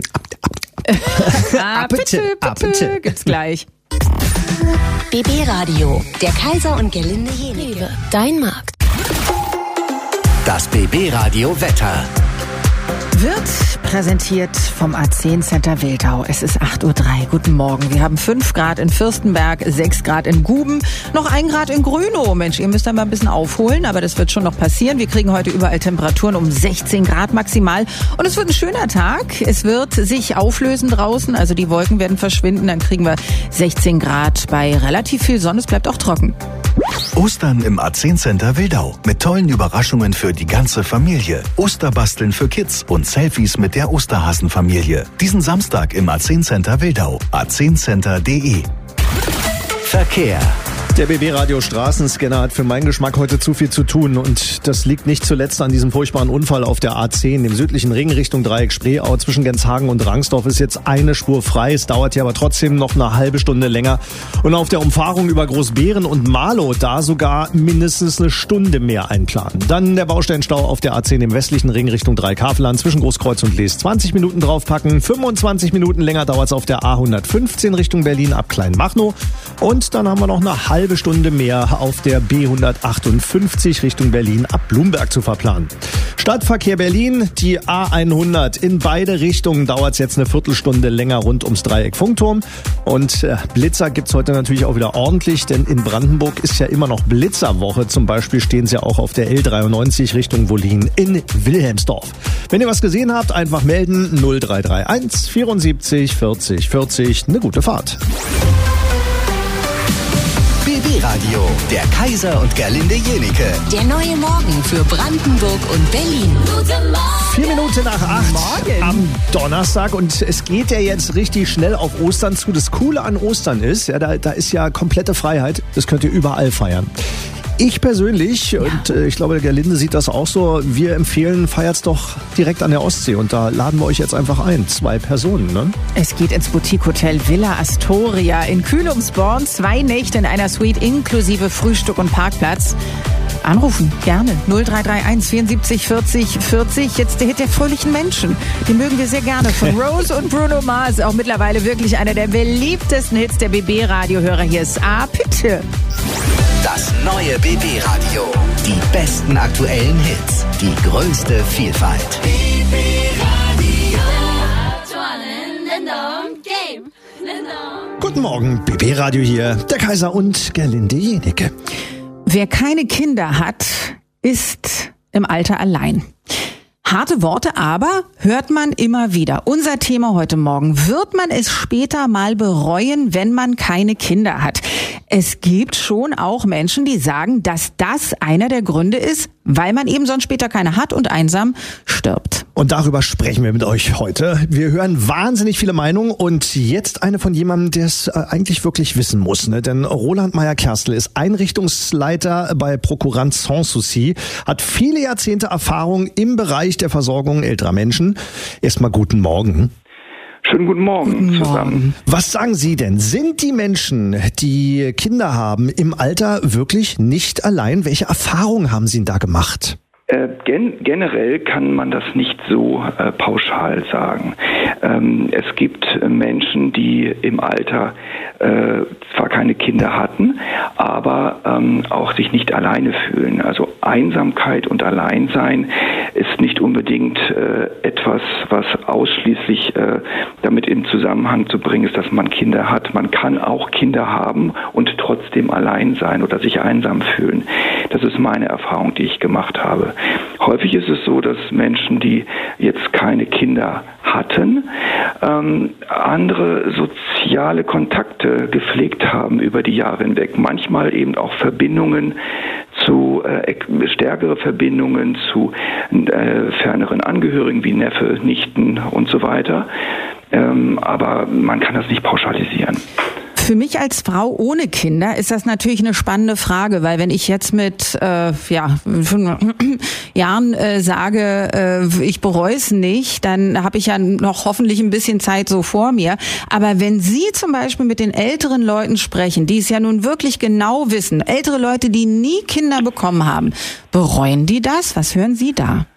Bitte. Gibt's gleich. BB Radio, der Kaiser und Gerlinde Jenike. Dein Markt. Das BB Radio Wetter. Wird präsentiert vom A10 Center Wildau. Es ist 8.03 Uhr. Guten Morgen. Wir haben 5 Grad in Fürstenberg, 6 Grad in Guben, noch 1 Grad in Grünow. Mensch, ihr müsst da mal ein bisschen aufholen, aber das wird schon noch passieren. Wir kriegen heute überall Temperaturen um 16 Grad maximal. Und es wird ein schöner Tag. Es wird sich auflösen draußen, also die Wolken werden verschwinden. Dann kriegen wir 16 Grad bei relativ viel Sonne. Es bleibt auch trocken. Ostern im A10 Center Wildau. Mit tollen Überraschungen für die ganze Familie. Osterbasteln für Kids und Selfies mit der Osterhasenfamilie. Diesen Samstag im A10 Center Wildau. a10center.de. Verkehr. Der BB Radio Straßenscanner hat für meinen Geschmack heute zu viel zu tun und das liegt nicht zuletzt an diesem furchtbaren Unfall auf der A10 im südlichen Ring Richtung Dreieck Spreeau zwischen Genshagen und Rangsdorf ist jetzt eine Spur frei. Es dauert hier aber trotzdem noch eine halbe Stunde länger und auf der Umfahrung über Großbeeren und Marlow da sogar mindestens eine Stunde mehr einplanen. Dann der Baustellenstau auf der A10 im westlichen Ring Richtung Dreieck-Havelland zwischen Großkreuz und Lees 20 Minuten draufpacken. 25 Minuten länger dauert es auf der A115 Richtung Berlin ab Kleinmachnow und dann haben wir noch eine halbe Stunde mehr auf der B158 Richtung Berlin ab Blumberg zu verplanen. Stadtverkehr Berlin, die A100 in beide Richtungen dauert es jetzt eine Viertelstunde länger rund ums Dreieck Funkturm. Und Blitzer gibt's heute natürlich auch wieder ordentlich, denn in Brandenburg ist ja immer noch Blitzerwoche. Zum Beispiel stehen sie auch auf der L93 Richtung Wollin in Wilhelmsdorf. Wenn ihr was gesehen habt, einfach melden 0331 74 40 40. Eine gute Fahrt. BB Radio, der Kaiser und Gerlinde Jenike. Der neue Morgen für Brandenburg und Berlin. Guten Morgen. 4 Minuten nach 8 am Donnerstag und es geht ja jetzt richtig schnell auf Ostern zu. Das Coole an Ostern ist, ja, da ist ja komplette Freiheit. Das könnt ihr überall feiern. Ich persönlich, und ich glaube, der Gerlinde sieht das auch so, wir empfehlen, feiert's doch direkt an der Ostsee und da laden wir euch jetzt einfach ein. 2 Personen, ne? Es geht ins Boutique-Hotel Villa Astoria in Kühlungsborn. 2 Nächte in einer Suite inklusive Frühstück und Parkplatz. Anrufen, gerne. 0331 74 40 40. Jetzt der Hit der fröhlichen Menschen. Den mögen wir sehr gerne. Von Rose und Bruno Mars. Auch mittlerweile wirklich einer der beliebtesten Hits der BB-Radiohörer. Hier ist Bitte. Das neue BB Radio. Die besten aktuellen Hits. Die größte Vielfalt. BB Radio. Guten Morgen, BB Radio hier. Der Kaiser und Gerlinde Jenike. Wer keine Kinder hat, ist im Alter allein. Harte Worte, aber hört man immer wieder. Unser Thema heute Morgen. Wird man es später mal bereuen, wenn man keine Kinder hat? Es gibt schon auch Menschen, die sagen, dass das einer der Gründe ist, weil man eben sonst später keine hat und einsam stirbt. Und darüber sprechen wir mit euch heute. Wir hören wahnsinnig viele Meinungen und jetzt eine von jemandem, der es eigentlich wirklich wissen muss. Ne? Denn Roland Meyer-Kerstel ist Einrichtungsleiter bei Procurant Sans Souci, hat viele Jahrzehnte Erfahrung im Bereich der Versorgung älterer Menschen. Erstmal guten Morgen. Schönen guten Morgen zusammen. Was sagen Sie denn? Sind die Menschen, die Kinder haben, im Alter wirklich nicht allein? Welche Erfahrungen haben Sie denn da gemacht? Generell kann man das nicht so pauschal sagen. Es gibt Menschen, die im Alter zwar keine Kinder hatten, aber auch sich nicht alleine fühlen. Also Einsamkeit und Alleinsein ist nicht unbedingt etwas, was ausschließlich damit in Zusammenhang zu bringen ist, dass man Kinder hat. Man kann auch Kinder haben und trotzdem allein sein oder sich einsam fühlen. Das ist meine Erfahrung, die ich gemacht habe. Häufig ist es so, dass Menschen, die jetzt keine Kinder hatten, andere soziale Kontakte gepflegt haben über die Jahre hinweg. Manchmal eben auch Verbindungen zu stärkere Verbindungen zu ferneren Angehörigen wie Neffe, Nichten und so weiter. Aber man kann das nicht pauschalisieren. Für mich als Frau ohne Kinder ist das natürlich eine spannende Frage, weil wenn ich jetzt mit Jahren sage, ich bereue es nicht, dann habe ich ja noch hoffentlich ein bisschen Zeit so vor mir. Aber wenn Sie zum Beispiel mit den älteren Leuten sprechen, die es ja nun wirklich genau wissen, ältere Leute, die nie Kinder bekommen haben, bereuen die das? Was hören Sie da?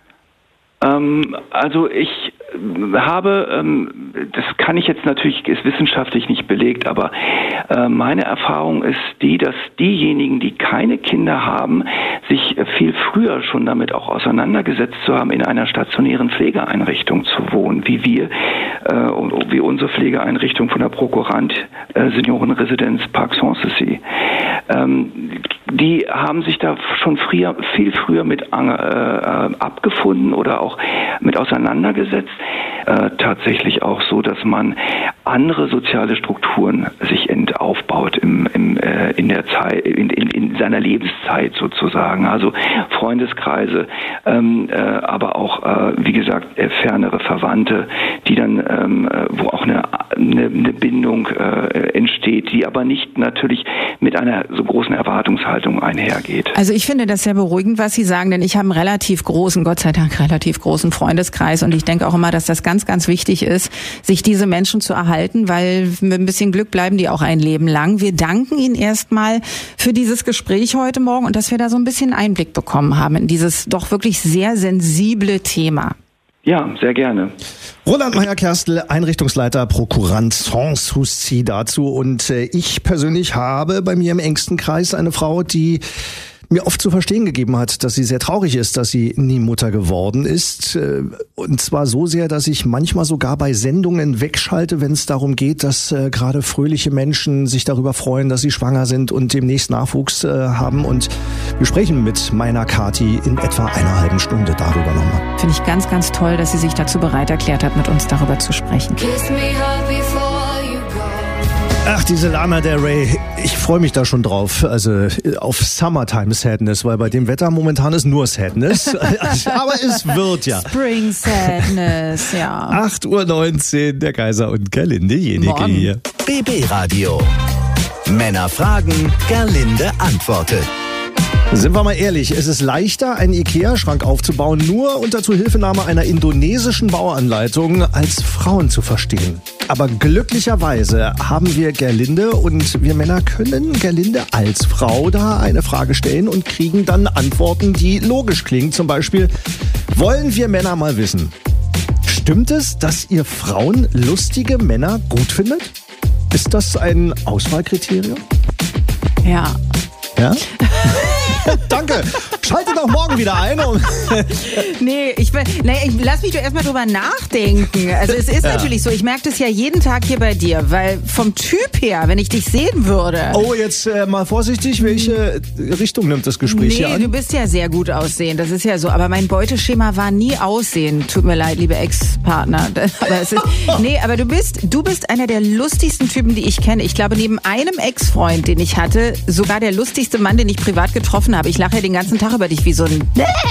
Also ich habe, das kann ich jetzt natürlich, ist wissenschaftlich nicht belegt, aber meine Erfahrung ist die, dass diejenigen, die keine Kinder haben, sich viel früher schon damit auch auseinandergesetzt zu haben, in einer stationären Pflegeeinrichtung zu wohnen, wie wir, wie unsere Pflegeeinrichtung von der Procurant Seniorenresidenz Park Sans Souci. Die haben sich da schon viel früher mit abgefunden oder auch mit auseinandergesetzt. Tatsächlich auch so, dass man andere soziale Strukturen sich aufbaut in der Zeit, in seiner Lebenszeit sozusagen. Also Freundeskreise, aber auch, wie gesagt, fernere Verwandte, die dann, wo auch eine Bindung entsteht, die aber nicht natürlich mit einer so großen Erwartungshaltung einhergeht. Also ich finde das sehr beruhigend, was Sie sagen, denn ich habe einen Gott sei Dank relativ großen Freundeskreis und ich denke auch immer, dass das ganz, ganz wichtig ist, sich diese Menschen zu erhalten, weil mit ein bisschen Glück bleiben die auch ein Leben lang. Wir danken Ihnen erstmal für dieses Gespräch heute Morgen und dass wir da so ein bisschen Einblick bekommen haben in dieses doch wirklich sehr sensible Thema. Ja, sehr gerne. Roland Meyer-Kerstel, Einrichtungsleiter Procurant Sans Souci dazu. Und ich persönlich habe bei mir im engsten Kreis eine Frau, die mir oft zu verstehen gegeben hat, dass sie sehr traurig ist, dass sie nie Mutter geworden ist. Und zwar so sehr, dass ich manchmal sogar bei Sendungen wegschalte, wenn es darum geht, dass gerade fröhliche Menschen sich darüber freuen, dass sie schwanger sind und demnächst Nachwuchs haben. Und wir sprechen mit meiner Kathi in etwa einer halben Stunde darüber nochmal. Finde ich ganz, ganz toll, dass sie sich dazu bereit erklärt hat, mit uns darüber zu sprechen. Ach, diese Lana Del Rey, ich freue mich da schon drauf, also auf Summertime Sadness, weil bei dem Wetter momentan ist nur Sadness, aber es wird ja. Spring Sadness, ja. 8:19 Uhr, der Kaiser und Gerlinde Jenike hier. BB Radio. Männer fragen, Gerlinde antwortet. Sind wir mal ehrlich, es ist leichter, einen Ikea-Schrank aufzubauen, nur unter Zuhilfenahme einer indonesischen Bauanleitung, als Frauen zu verstehen. Aber glücklicherweise haben wir Gerlinde und wir Männer können Gerlinde als Frau da eine Frage stellen und kriegen dann Antworten, die logisch klingen. Zum Beispiel, wollen wir Männer mal wissen, stimmt es, dass ihr Frauen lustige Männer gut findet? Ist das ein Auswahlkriterium? Ja. Ja? Danke. Schaltet auch morgen wieder ein. Lass mich doch erstmal drüber nachdenken. Also es ist natürlich so, ich merke das ja jeden Tag hier bei dir, weil vom Typ her, wenn ich dich sehen würde... Oh, jetzt mal vorsichtig, welche Richtung nimmt das Gespräch hier an? Du bist ja sehr gut aussehend, das ist ja so. Aber mein Beuteschema war nie Aussehen. Tut mir leid, liebe Ex-Partner. Aber du bist einer der lustigsten Typen, die ich kenne. Ich glaube, neben einem Ex-Freund, den ich hatte, sogar der lustigste Mann, den ich privat getroffen habe. Ich lache ja den ganzen Tag über dich wie so ein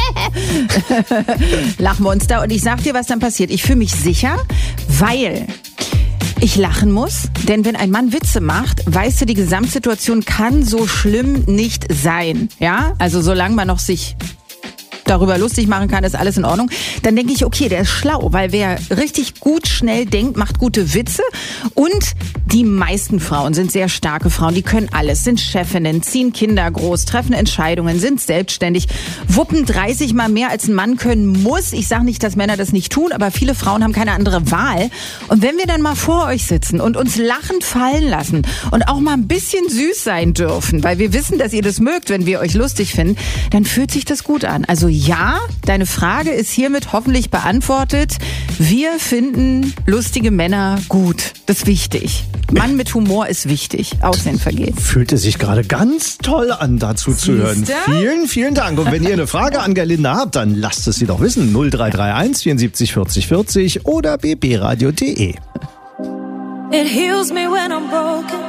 Lachmonster. Und ich sag dir, was dann passiert. Ich fühle mich sicher, weil ich lachen muss. Denn wenn ein Mann Witze macht, weißt du, die Gesamtsituation kann so schlimm nicht sein. Ja? Also solange man noch sich darüber lustig machen kann, ist alles in Ordnung. Dann denke ich, okay, der ist schlau, weil wer richtig gut schnell denkt, macht gute Witze. Und die meisten Frauen sind sehr starke Frauen, die können alles, sind Chefinnen, ziehen Kinder groß, treffen Entscheidungen, sind selbstständig, wuppen 30 Mal mehr als ein Mann können muss. Ich sage nicht, dass Männer das nicht tun, aber viele Frauen haben keine andere Wahl. Und wenn wir dann mal vor euch sitzen und uns lachend fallen lassen und auch mal ein bisschen süß sein dürfen, weil wir wissen, dass ihr das mögt, wenn wir euch lustig finden, dann fühlt sich das gut an. Also ja, deine Frage ist hiermit hoffentlich beantwortet. Wir finden lustige Männer gut. Das ist wichtig. Mann mit Humor ist wichtig. Aussehen vergeht. Fühlte sich gerade ganz toll an, dazu zu hören. Vielen, vielen Dank. Und wenn ihr eine Frage an Gerlinde habt, dann lasst es sie doch wissen. 0331 74 40 40 oder bbradio.de. It heals me when I'm broken.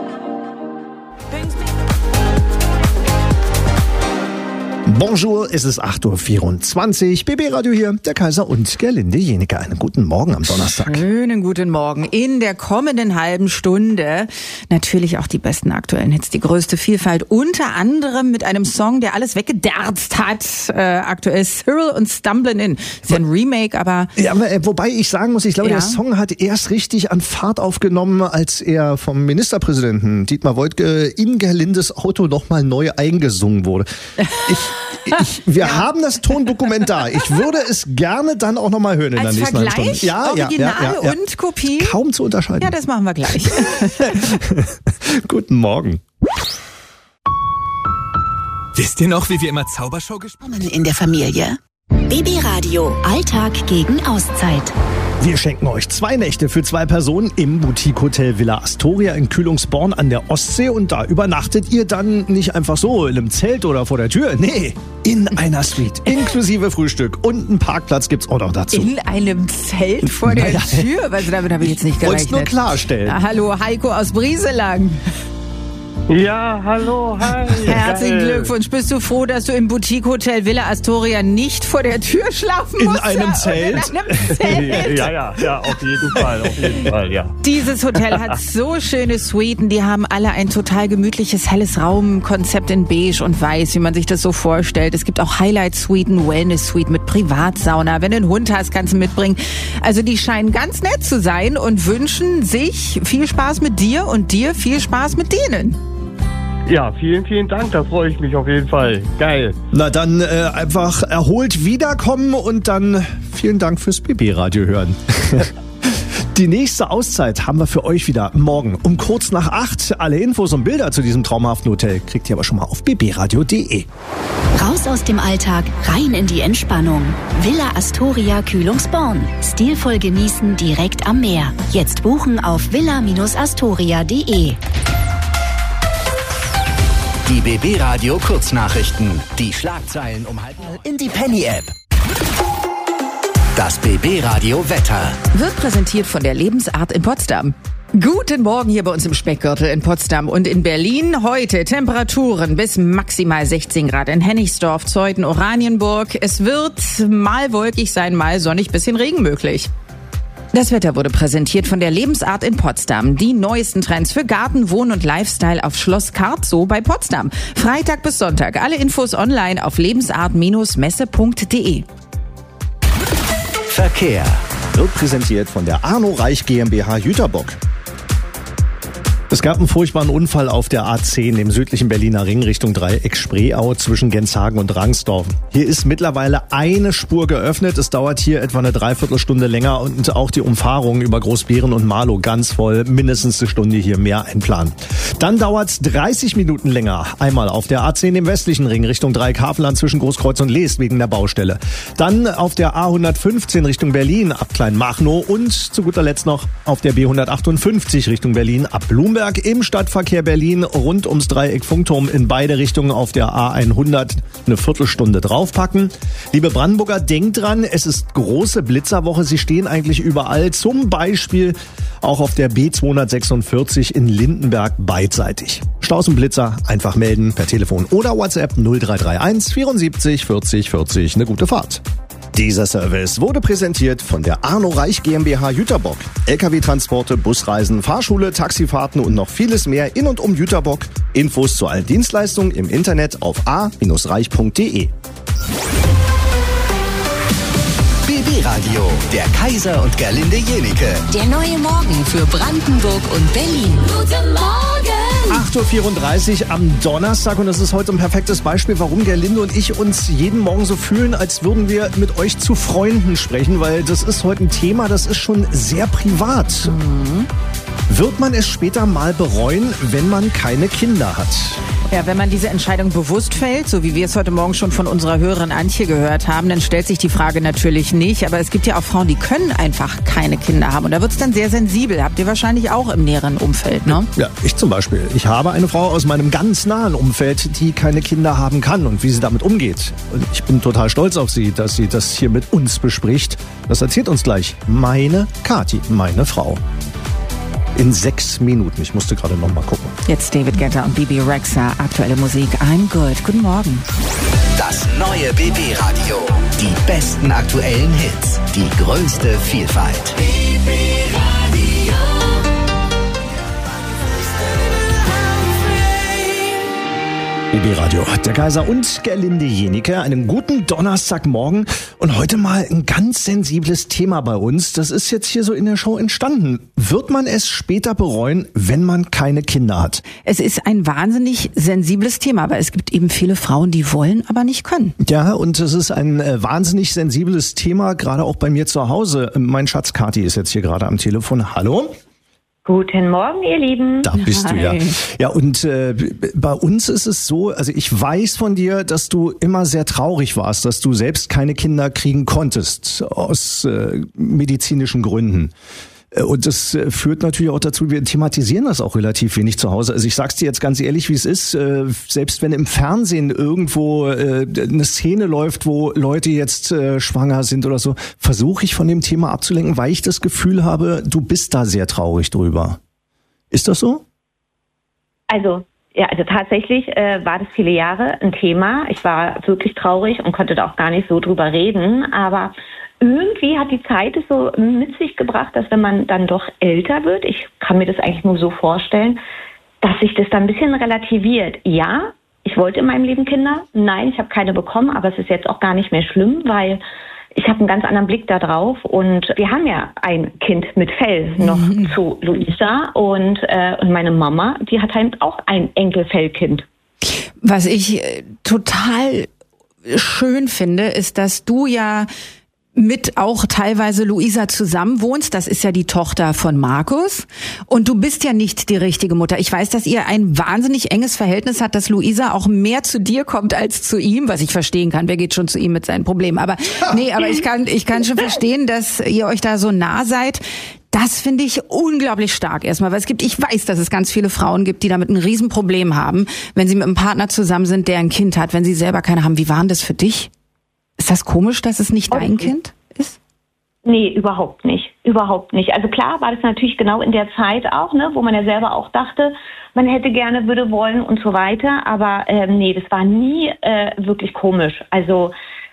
Bonjour, es ist 8.24 Uhr. BB Radio hier, der Kaiser und Gerlinde Jenecke. Einen guten Morgen am Donnerstag. Schönen guten Morgen. In der kommenden halben Stunde natürlich auch die besten aktuellen Hits, die größte Vielfalt. Unter anderem mit einem Song, der alles weggederzt hat. Aktuell Cyril und Stumblin' In. Ist ja ein Remake, aber... Ja, wobei ich sagen muss, ich glaube, der Song hat erst richtig an Fahrt aufgenommen, als er vom Ministerpräsidenten Dietmar Woidke in Gerlindes Auto nochmal neu eingesungen wurde. Wir haben das Tondokument da. Ich würde es gerne dann auch nochmal hören in der nächsten halben Stunde. Ja, Original und Kopie? Kaum zu unterscheiden. Ja, das machen wir gleich. Guten Morgen. Wisst ihr noch, wie wir immer Zaubershow gespielt haben? In der Familie. BB Radio. Alltag gegen Auszeit. Wir schenken euch 2 Nächte für 2 Personen im Boutique-Hotel Villa Astoria in Kühlungsborn an der Ostsee. Und da übernachtet ihr dann nicht einfach so in einem Zelt oder vor der Tür. Nee, in einer Suite. Inklusive Frühstück und einen Parkplatz gibt's auch noch dazu. In einem Zelt vor der Tür? Also damit habe ich jetzt nicht gerechnet. Wollt's nur klarstellen. Hallo, Heiko aus Brieselang. Ja, hallo, hi. Herzlichen Glückwunsch. Bist du froh, dass du im Boutique-Hotel Villa Astoria nicht vor der Tür schlafen musst? In einem Zelt? In einem Zelt? Ja, auf jeden Fall, ja. Dieses Hotel hat so schöne Suiten. Die haben alle ein total gemütliches, helles Raumkonzept in beige und weiß, wie man sich das so vorstellt. Es gibt auch Highlight-Suiten, Wellness-Suite mit Privatsauna. Wenn du einen Hund hast, kannst du mitbringen. Also die scheinen ganz nett zu sein und wünschen sich viel Spaß mit dir und dir viel Spaß mit denen. Ja, vielen, vielen Dank, da freue ich mich auf jeden Fall. Geil. Na dann einfach erholt wiederkommen und dann vielen Dank fürs BB-Radio hören. Die nächste Auszeit haben wir für euch wieder morgen um kurz nach 8. Alle Infos und Bilder zu diesem traumhaften Hotel kriegt ihr aber schon mal auf bbradio.de. Raus aus dem Alltag, rein in die Entspannung. Villa Astoria Kühlungsborn. Stilvoll genießen direkt am Meer. Jetzt buchen auf villa-astoria.de. Die BB Radio Kurznachrichten. Die Schlagzeilen um 9:30 in die Penny-App. Das BB Radio Wetter. Wird präsentiert von der Lebensart in Potsdam. Guten Morgen hier bei uns im Speckgürtel in Potsdam und in Berlin. Heute Temperaturen bis maximal 16 Grad in Hennigsdorf, Zeuthen, Oranienburg. Es wird mal wolkig sein, mal sonnig, bisschen Regen möglich. Das Wetter wurde präsentiert von der Lebensart in Potsdam. Die neuesten Trends für Garten, Wohn- und Lifestyle auf Schloss Kartzow bei Potsdam. Freitag bis Sonntag. Alle Infos online auf lebensart-messe.de. Verkehr. Wird präsentiert von der Arno Reich GmbH Jüterbock. Es gab einen furchtbaren Unfall auf der A10 im südlichen Berliner Ring Richtung Dreieck-Spreeau zwischen Genshagen und Rangsdorf. Hier ist mittlerweile eine Spur geöffnet. Es dauert hier etwa eine Dreiviertelstunde länger und auch die Umfahrung über Großbeeren und Marlow ganz voll. Mindestens eine Stunde hier mehr einplanen. Dann dauert es 30 Minuten länger. Einmal auf der A10 im westlichen Ring Richtung Dreieck-Havelland zwischen Großkreuz und Leest wegen der Baustelle. Dann auf der A115 Richtung Berlin ab Kleinmachnow und zu guter Letzt noch auf der B158 Richtung Berlin ab Blumberg. Im Stadtverkehr Berlin rund ums Dreieck Funkturm in beide Richtungen auf der A100 eine Viertelstunde draufpacken. Liebe Brandenburger, denkt dran, es ist große Blitzerwoche. Sie stehen eigentlich überall, zum Beispiel auch auf der B246 in Lindenberg beidseitig. Staus und Blitzer einfach melden per Telefon oder WhatsApp 0331 74 40 40. Eine gute Fahrt. Dieser Service wurde präsentiert von der Arno Reich GmbH Jüterbock. LKW-Transporte, Busreisen, Fahrschule, Taxifahrten und noch vieles mehr in und um Jüterbock. Infos zu allen Dienstleistungen im Internet auf a-reich.de. BB Radio, der Kaiser und Gerlinde Jenike. Der neue Morgen für Brandenburg und Berlin. Guten Morgen! 8.34 Uhr am Donnerstag und das ist heute ein perfektes Beispiel, warum Gerlinde und ich uns jeden Morgen so fühlen, als würden wir mit euch zu Freunden sprechen, weil das ist heute ein Thema, das ist schon sehr privat. Wird man es später mal bereuen, wenn man keine Kinder hat? Ja, wenn man diese Entscheidung bewusst fällt, so wie wir es heute Morgen schon von unserer Hörerin Antje gehört haben, dann stellt sich die Frage natürlich nicht. Aber es gibt ja auch Frauen, die können einfach keine Kinder haben. Und da wird es dann sehr sensibel. Habt ihr wahrscheinlich auch im näheren Umfeld, ne? Ja, ich zum Beispiel. Ich habe eine Frau aus meinem ganz nahen Umfeld, die keine Kinder haben kann und wie sie damit umgeht. Und ich bin total stolz auf sie, dass sie das hier mit uns bespricht. Das erzählt uns gleich meine Kathi, meine Frau. In 6 Minuten. Ich musste gerade noch mal gucken. Jetzt David Guetta und Bibi Rexha. Aktuelle Musik. I'm good. Guten Morgen. Das neue BB Radio. Die besten aktuellen Hits. Die größte Vielfalt. BB Radio. BB Radio, der Kaiser und Gerlinde Jenike. Einen guten Donnerstagmorgen und heute mal ein ganz sensibles Thema bei uns. Das ist jetzt hier so in der Show entstanden. Wird man es später bereuen, wenn man keine Kinder hat? Es ist ein wahnsinnig sensibles Thema, aber es gibt eben viele Frauen, die wollen, aber nicht können. Ja, und es ist ein wahnsinnig sensibles Thema, gerade auch bei mir zu Hause. Mein Schatz Kathi ist jetzt hier gerade am Telefon. Hallo? Guten Morgen, ihr Lieben. Da bist du ja. Ja, und bei uns ist es so, also ich weiß von dir, dass du immer sehr traurig warst, dass du selbst keine Kinder kriegen konntest, aus medizinischen Gründen. Und das führt natürlich auch dazu, wir thematisieren das auch relativ wenig zu Hause. Also ich sag's dir jetzt ganz ehrlich, wie es ist, selbst wenn im Fernsehen irgendwo eine Szene läuft, wo Leute jetzt schwanger sind oder so, versuche ich von dem Thema abzulenken, weil ich das Gefühl habe, du bist da sehr traurig drüber. Ist das so? Also tatsächlich war das viele Jahre ein Thema. Ich war wirklich traurig und konnte da auch gar nicht so drüber reden, aber irgendwie hat die Zeit es so mit sich gebracht, dass wenn man dann doch älter wird, ich kann mir das eigentlich nur so vorstellen, dass sich das dann ein bisschen relativiert. Ja, ich wollte in meinem Leben Kinder. Nein, ich habe keine bekommen, aber es ist jetzt auch gar nicht mehr schlimm, weil ich habe einen ganz anderen Blick da drauf. Und wir haben ja ein Kind mit Fell noch zu Luisa und meine Mama, die hat halt auch ein Enkelfellkind. Was ich total schön finde, ist, dass du ja mit auch teilweise Luisa zusammen wohnst. Das ist ja die Tochter von Markus. Und du bist ja nicht die richtige Mutter. Ich weiß, dass ihr ein wahnsinnig enges Verhältnis habt, dass Luisa auch mehr zu dir kommt als zu ihm, was ich verstehen kann. Wer geht schon zu ihm mit seinen Problemen? Aber ich kann schon verstehen, dass ihr euch da so nah seid. Das finde ich unglaublich stark erstmal, weil ich weiß, dass es ganz viele Frauen gibt, die damit ein Riesenproblem haben, wenn sie mit einem Partner zusammen sind, der ein Kind hat, wenn sie selber keine haben. Wie war denn das für dich? Ist das komisch, dass es nicht dein Kind ist? Nee, überhaupt nicht. Überhaupt nicht. Also klar war das natürlich genau in der Zeit auch, ne, wo man ja selber auch dachte, man hätte gerne, würde wollen und so weiter. Aber nee, das war nie wirklich komisch. Also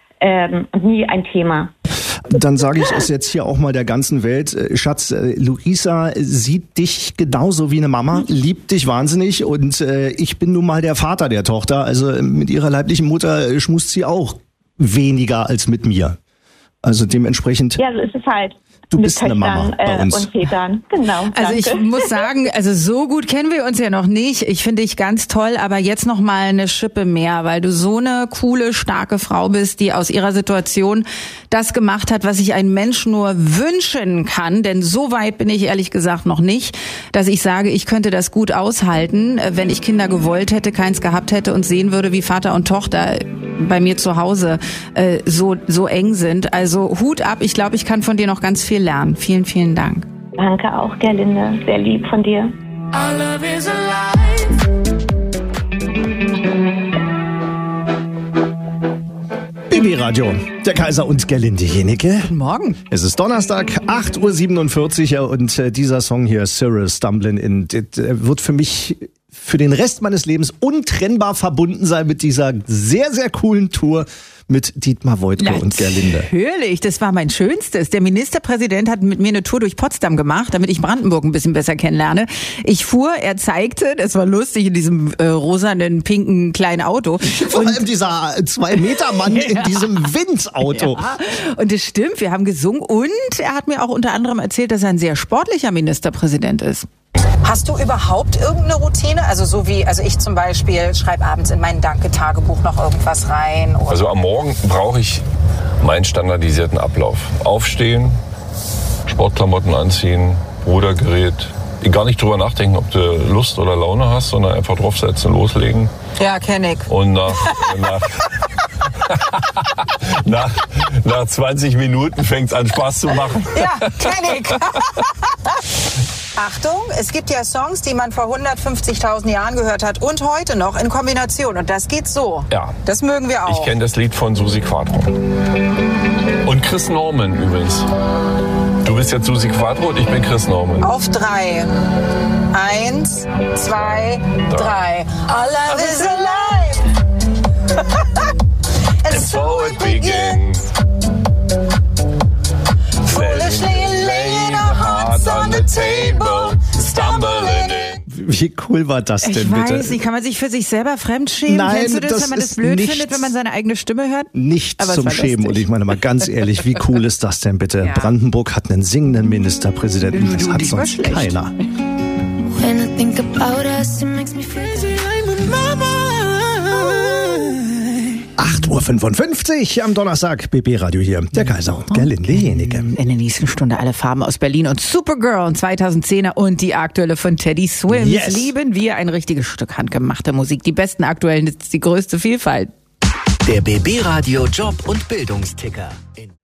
nie ein Thema. Dann sage ich es jetzt hier auch mal der ganzen Welt. Schatz, Luisa sieht dich genauso wie eine Mama, liebt dich wahnsinnig und ich bin nun mal der Vater der Tochter. Also mit ihrer leiblichen Mutter schmust sie auch weniger als mit mir. Also dementsprechend... Ja, so ist es halt. Du bist eine Mama bei uns. Und Vätern, genau. Also ich muss sagen, also so gut kennen wir uns ja noch nicht. Ich finde dich ganz toll, aber jetzt noch mal eine Schippe mehr, weil du so eine coole, starke Frau bist, die aus ihrer Situation das gemacht hat, was sich ein Mensch nur wünschen kann. Denn so weit bin ich ehrlich gesagt noch nicht, dass ich sage, ich könnte das gut aushalten, wenn ich Kinder gewollt hätte, keins gehabt hätte und sehen würde, wie Vater und Tochter bei mir zu Hause so eng sind. Also Hut ab, ich glaube, ich kann von dir noch ganz viel lernen. Vielen, vielen Dank. Danke auch, Gerlinde. Sehr lieb von dir. Our love is alive. BB-Radio, der Kaiser und Gerlinde Jenecke. Guten Morgen. Es ist Donnerstag, 8:47 Uhr und dieser Song hier, Cyril Stumblin' In, wird für mich für den Rest meines Lebens untrennbar verbunden sein mit dieser sehr, sehr coolen Tour mit Dietmar Woidke und Gerlinde. Natürlich, das war mein Schönstes. Der Ministerpräsident hat mit mir eine Tour durch Potsdam gemacht, damit ich Brandenburg ein bisschen besser kennenlerne. Ich fuhr, er zeigte, das war lustig, in diesem rosanen, pinken, kleinen Auto. Vor allem dieser 2-Meter-Mann in diesem Windsauto. Ja. Und es stimmt, wir haben gesungen und er hat mir auch unter anderem erzählt, dass er ein sehr sportlicher Ministerpräsident ist. Hast du überhaupt irgendeine Routine? Also ich zum Beispiel schreibe abends in mein Danke-Tagebuch noch irgendwas rein. Oder? Also am Morgen brauche ich meinen standardisierten Ablauf. Aufstehen, Sportklamotten anziehen, Rudergerät. Gar nicht drüber nachdenken, ob du Lust oder Laune hast, sondern einfach draufsetzen, loslegen. Ja, kenn ich. Und nach 20 Minuten fängt es an Spaß zu machen. Ja, kenn ich. Achtung, es gibt ja Songs, die man vor 150.000 Jahren gehört hat und heute noch in Kombination. Und das geht so. Ja. Das mögen wir auch. Ich kenne das Lied von Susi Quatro. Und Chris Norman übrigens. Du bist jetzt Susi Quatro und ich bin Chris Norman. Auf 3. 1, 2, 3. Our love is alive. And so it begins. Foolishly laying our hearts on the table, stumbling in. Wie cool war das denn, bitte? Ich weiß nicht, kann man sich für sich selber fremd schämen? Nein, kennst du das, wenn man das blöd nichts, findet, wenn man seine eigene Stimme hört? Nichts zum Schämen. Und ich meine mal ganz ehrlich, wie cool ist das denn bitte? Ja. Brandenburg hat einen singenden Ministerpräsidenten. Das hat sonst keiner. When I think about us, it makes me feel 8:55 Uhr am Donnerstag, BB-Radio hier, der Kaiser und Gerlinde Jenecke. In der nächsten Stunde alle Farben aus Berlin und Supergirl und 2010er und die aktuelle von Teddy Swims. Yes. Lieben wir ein richtiges Stück handgemachte Musik. Die besten aktuellen, das ist die größte Vielfalt. Der BB-Radio Job- und Bildungsticker.